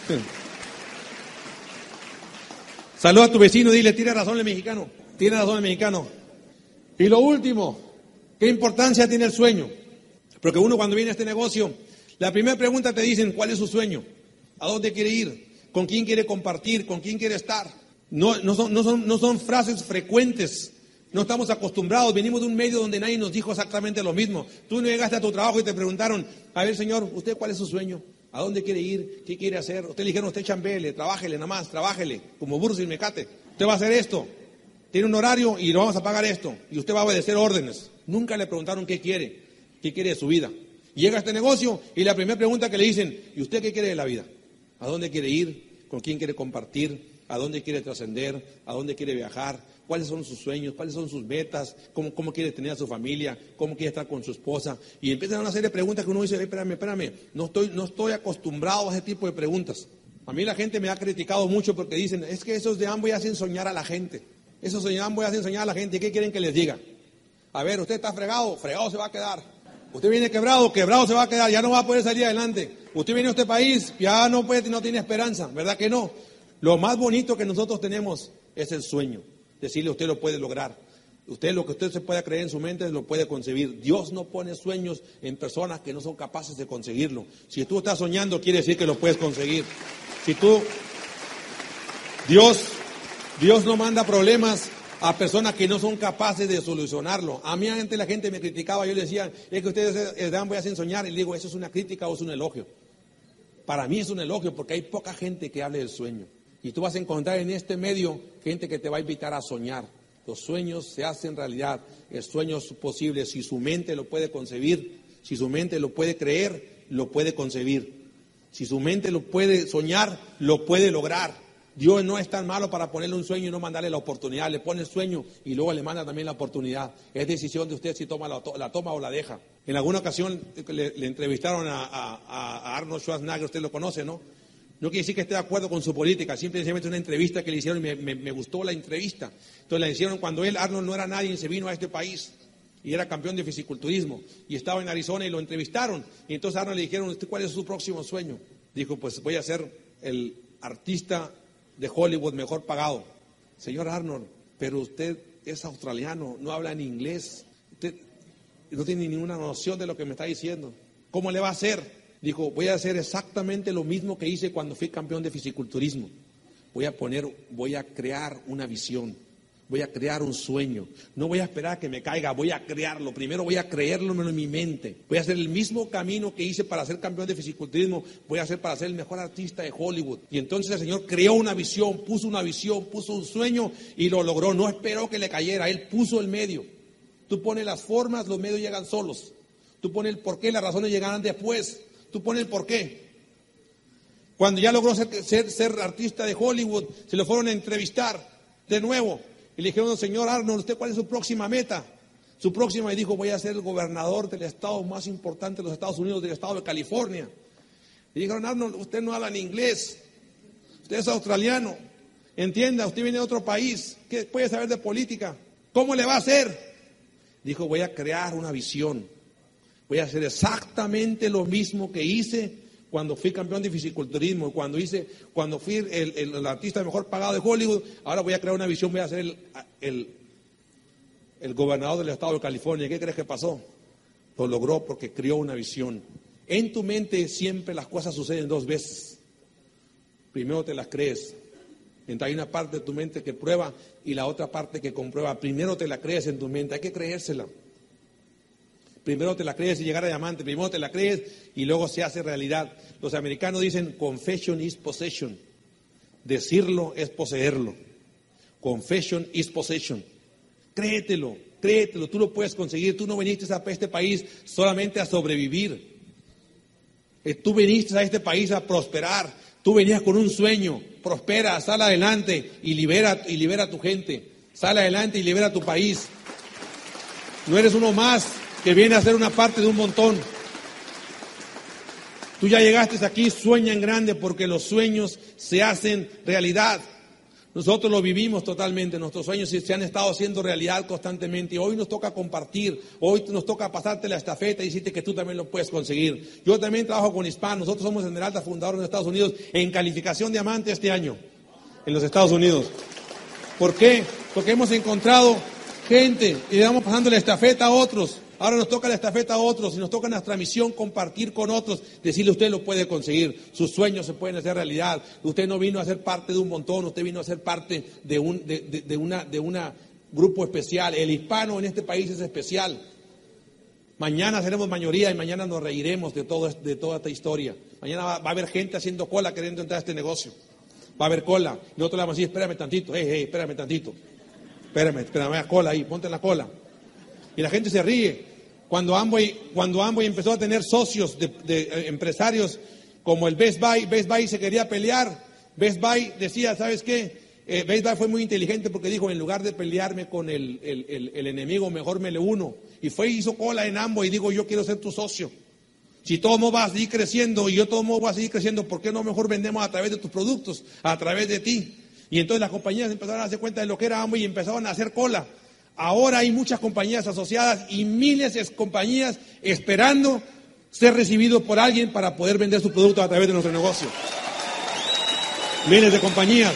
Saluda a tu vecino y dile, tiene razón el mexicano. Tiene razón el mexicano. Y lo último, ¿qué importancia tiene el sueño? Porque uno cuando viene a este negocio, la primera pregunta te dicen, ¿cuál es su sueño? ¿A dónde quiere ir? ¿Con quién quiere compartir? ¿Con quién quiere estar? No son frases frecuentes. No estamos acostumbrados. Venimos de un medio donde nadie nos dijo exactamente lo mismo. Tú no llegaste a tu trabajo y te preguntaron, a ver señor, ¿usted cuál es su sueño? ¿A dónde quiere ir? ¿Qué quiere hacer? Usted le dijeron, usted chambele, trabájele nada más, trabájele, como burro sin mecate. Usted va a hacer esto, tiene un horario y lo vamos a pagar esto. Y usted va a obedecer órdenes. Nunca le preguntaron qué quiere de su vida. Llega a este negocio y la primera pregunta que le dicen, ¿y usted qué quiere de la vida? ¿A dónde quiere ir? ¿Con quién quiere compartir? ¿A dónde quiere trascender? ¿A dónde quiere viajar? ¿Cuáles son sus sueños? ¿Cuáles son sus metas? ¿Cómo quiere tener a su familia? ¿Cómo quiere estar con su esposa? Y empiezan una serie de preguntas que uno dice, espérame, no estoy acostumbrado a ese tipo de preguntas. A mí la gente me ha criticado mucho porque dicen, es que esos de Amway hacen soñar a la gente. Esos de Amway hacen soñar a la gente. ¿Qué quieren que les diga? A ver, usted está fregado se va a quedar. Usted viene quebrado se va a quedar, ya no va a poder salir adelante. Usted viene a este país, ya no tiene esperanza, ¿verdad que no? Lo más bonito que nosotros tenemos es el sueño. Decirle, usted lo puede lograr. Lo que usted se pueda creer en su mente, lo puede concebir. Dios no pone sueños en personas que no son capaces de conseguirlo. Si tú estás soñando, quiere decir que lo puedes conseguir. Dios no manda problemas a personas que no son capaces de solucionarlo. A mí antes la gente me criticaba, yo le decía, es que ustedes voy a hacer soñar. Y le digo, ¿eso es una crítica o es un elogio? Para mí es un elogio porque hay poca gente que hable del sueño. Y tú vas a encontrar en este medio gente que te va a invitar a soñar. Los sueños se hacen realidad. El sueño es posible. Si su mente lo puede concebir, si su mente lo puede creer, lo puede concebir. Si su mente lo puede soñar, lo puede lograr. Dios no es tan malo para ponerle un sueño y no mandarle la oportunidad. Le pone el sueño y luego le manda también la oportunidad. Es decisión de usted si la toma o la deja. En alguna ocasión le entrevistaron a Arnold Schwarzenegger, usted lo conoce, ¿no? No quiere decir que esté de acuerdo con su política, simplemente una entrevista que le hicieron y me gustó la entrevista. Entonces la hicieron cuando Arnold no era nadie y se vino a este país y era campeón de fisiculturismo y estaba en Arizona y lo entrevistaron. Y entonces a Arnold le dijeron, ¿usted cuál es su próximo sueño? Dijo, pues voy a ser el artista de Hollywood mejor pagado. Señor Arnold, pero usted es australiano, no habla ni inglés, usted no tiene ninguna noción de lo que me está diciendo. ¿Cómo le va a hacer? Dijo, voy a hacer exactamente lo mismo que hice cuando fui campeón de fisiculturismo. Voy a crear una visión, voy a crear un sueño. No voy a esperar a que me caiga, voy a crearlo. Primero voy a creerlo en mi mente. Voy a hacer el mismo camino que hice para ser campeón de fisiculturismo, voy a hacer para ser el mejor artista de Hollywood. Y entonces el Señor creó una visión, puso un sueño y lo logró. No esperó que le cayera, Él puso el medio. Tú pones las formas, los medios llegan solos. Tú pones el porqué, las razones llegarán después. Tú pones el porqué. Cuando ya logró ser artista de Hollywood, se lo fueron a entrevistar de nuevo. Y le dijeron, señor Arnold, ¿usted cuál es su próxima meta? Su próxima, y dijo, voy a ser el gobernador del estado más importante de los Estados Unidos, del estado de California. Y dijeron, Arnold, usted no habla ni inglés. Usted es australiano. Entienda, usted viene de otro país. ¿Qué puede saber de política? ¿Cómo le va a hacer? Dijo, voy a crear una visión. Voy a hacer exactamente lo mismo que hice cuando fui campeón de fisiculturismo, cuando fui el artista mejor pagado de Hollywood. Ahora voy a crear una visión, voy a ser el gobernador del estado de California. ¿Qué crees que pasó? Lo logró porque creó una visión. En tu mente siempre las cosas suceden dos veces. Primero te las crees. Entonces hay una parte de tu mente que prueba y la otra parte que comprueba. Primero te la crees en tu mente, hay que creérsela. Primero te la crees y llegar a diamante, primero te la crees y luego se hace realidad. Los americanos dicen confession is possession. Decirlo es poseerlo. Confession is possession. Créetelo, tú lo puedes conseguir. Tú no viniste a este país solamente a sobrevivir. Tú viniste a este país a prosperar. Tú venías con un sueño. Prospera, sal adelante y libera a tu gente. Sal adelante y libera a tu país. No eres uno más que viene a ser una parte de un montón. Tú ya llegaste aquí, sueña en grande porque los sueños se hacen realidad. Nosotros lo vivimos totalmente, nuestros sueños se han estado haciendo realidad constantemente y hoy nos toca compartir, hoy nos toca pasarte la estafeta y decirte que tú también lo puedes conseguir. Yo también trabajo con hispanos, nosotros somos Esmeralda, fundadores de Estados Unidos en calificación diamante este año en los Estados Unidos. ¿Por qué? Porque hemos encontrado gente y le vamos pasando la estafeta a otros. Ahora nos toca la estafeta a otros y nos toca nuestra misión compartir con otros, decirle usted lo puede conseguir, sus sueños se pueden hacer realidad. Usted no vino a ser parte de un montón, usted vino a ser parte de un grupo especial. El hispano en este país es especial. Mañana seremos mayoría y mañana nos reiremos de toda esta historia. Mañana va a haber gente haciendo cola queriendo entrar a este negocio. Va a haber cola. Y nosotros le vamos a decir, espérame tantito, espérame tantito. Espérame la cola ahí, ponte en la cola. Y la gente se ríe. Cuando Amway empezó a tener socios de empresarios como el Best Buy se quería pelear. Best Buy decía, ¿sabes qué? Best Buy fue muy inteligente porque dijo, en lugar de pelearme con el enemigo, mejor me le uno. Y hizo cola en Amway y digo, yo quiero ser tu socio. Si todo modo va a seguir creciendo y yo todo modo voy a seguir creciendo, ¿por qué no mejor vendemos a través de tus productos, a través de ti? Y entonces las compañías empezaron a darse cuenta de lo que era Amway y empezaron a hacer cola. Ahora hay muchas compañías asociadas y miles de compañías esperando ser recibidos por alguien para poder vender su producto a través de nuestro negocio. Miles de compañías.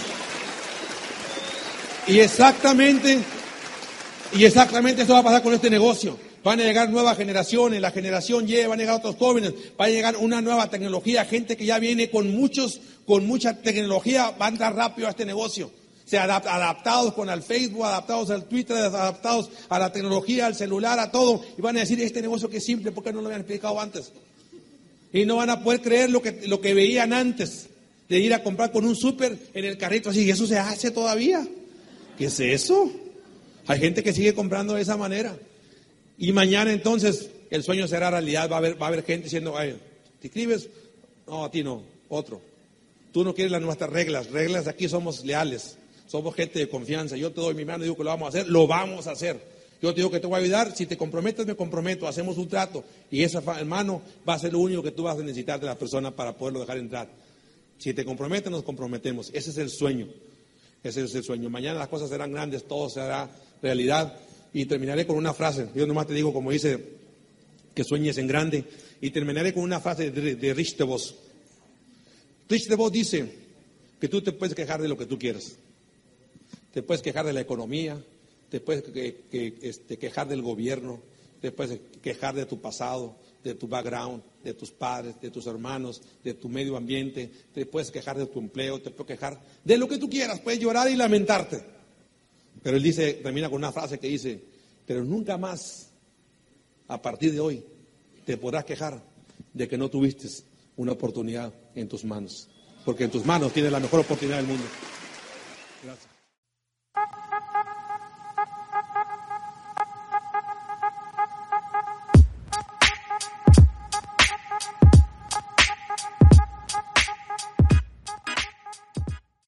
Y exactamente eso va a pasar con este negocio. Van a llegar nuevas generaciones, la generación Y, van a llegar otros jóvenes, va a llegar una nueva tecnología, gente que ya viene con mucha tecnología, va a entrar rápido a este negocio. Adaptados al Facebook, adaptados al Twitter, adaptados a la tecnología, al celular, a todo. Y van a decir, este negocio que es simple, ¿por qué no lo habían explicado antes? Y no van a poder creer lo que veían antes, de ir a comprar con un súper en el carrito así. ¿Y eso se hace todavía? ¿Qué es eso? Hay gente que sigue comprando de esa manera. Y mañana entonces el sueño será realidad. Va a haber gente diciendo, ay, ¿te inscribes? No, a ti no, otro. Tú no quieres nuestras reglas de aquí somos leales. Somos gente de confianza. Yo te doy mi mano y digo que lo vamos a hacer. Lo vamos a hacer. Yo te digo que te voy a ayudar. Si te comprometes, me comprometo. Hacemos un trato. Y esa mano va a ser lo único que tú vas a necesitar de la persona para poderlo dejar entrar. Si te comprometes, nos comprometemos. Ese es el sueño. Ese es el sueño. Mañana las cosas serán grandes. Todo se hará realidad. Y terminaré con una frase. Yo nomás te digo, como dice, que sueñes en grande. Y terminaré con una frase de Rich DeVos. Rich DeVos dice que tú te puedes quejar de lo que tú quieras. Te puedes quejar de la economía, te puedes quejar del gobierno, te puedes quejar de tu pasado, de tu background, de tus padres, de tus hermanos, de tu medio ambiente, te puedes quejar de tu empleo, te puedes quejar de lo que tú quieras, puedes llorar y lamentarte. Pero él termina con una frase que dice, pero nunca más, a partir de hoy, te podrás quejar de que no tuviste una oportunidad en tus manos, porque en tus manos tienes la mejor oportunidad del mundo. Gracias.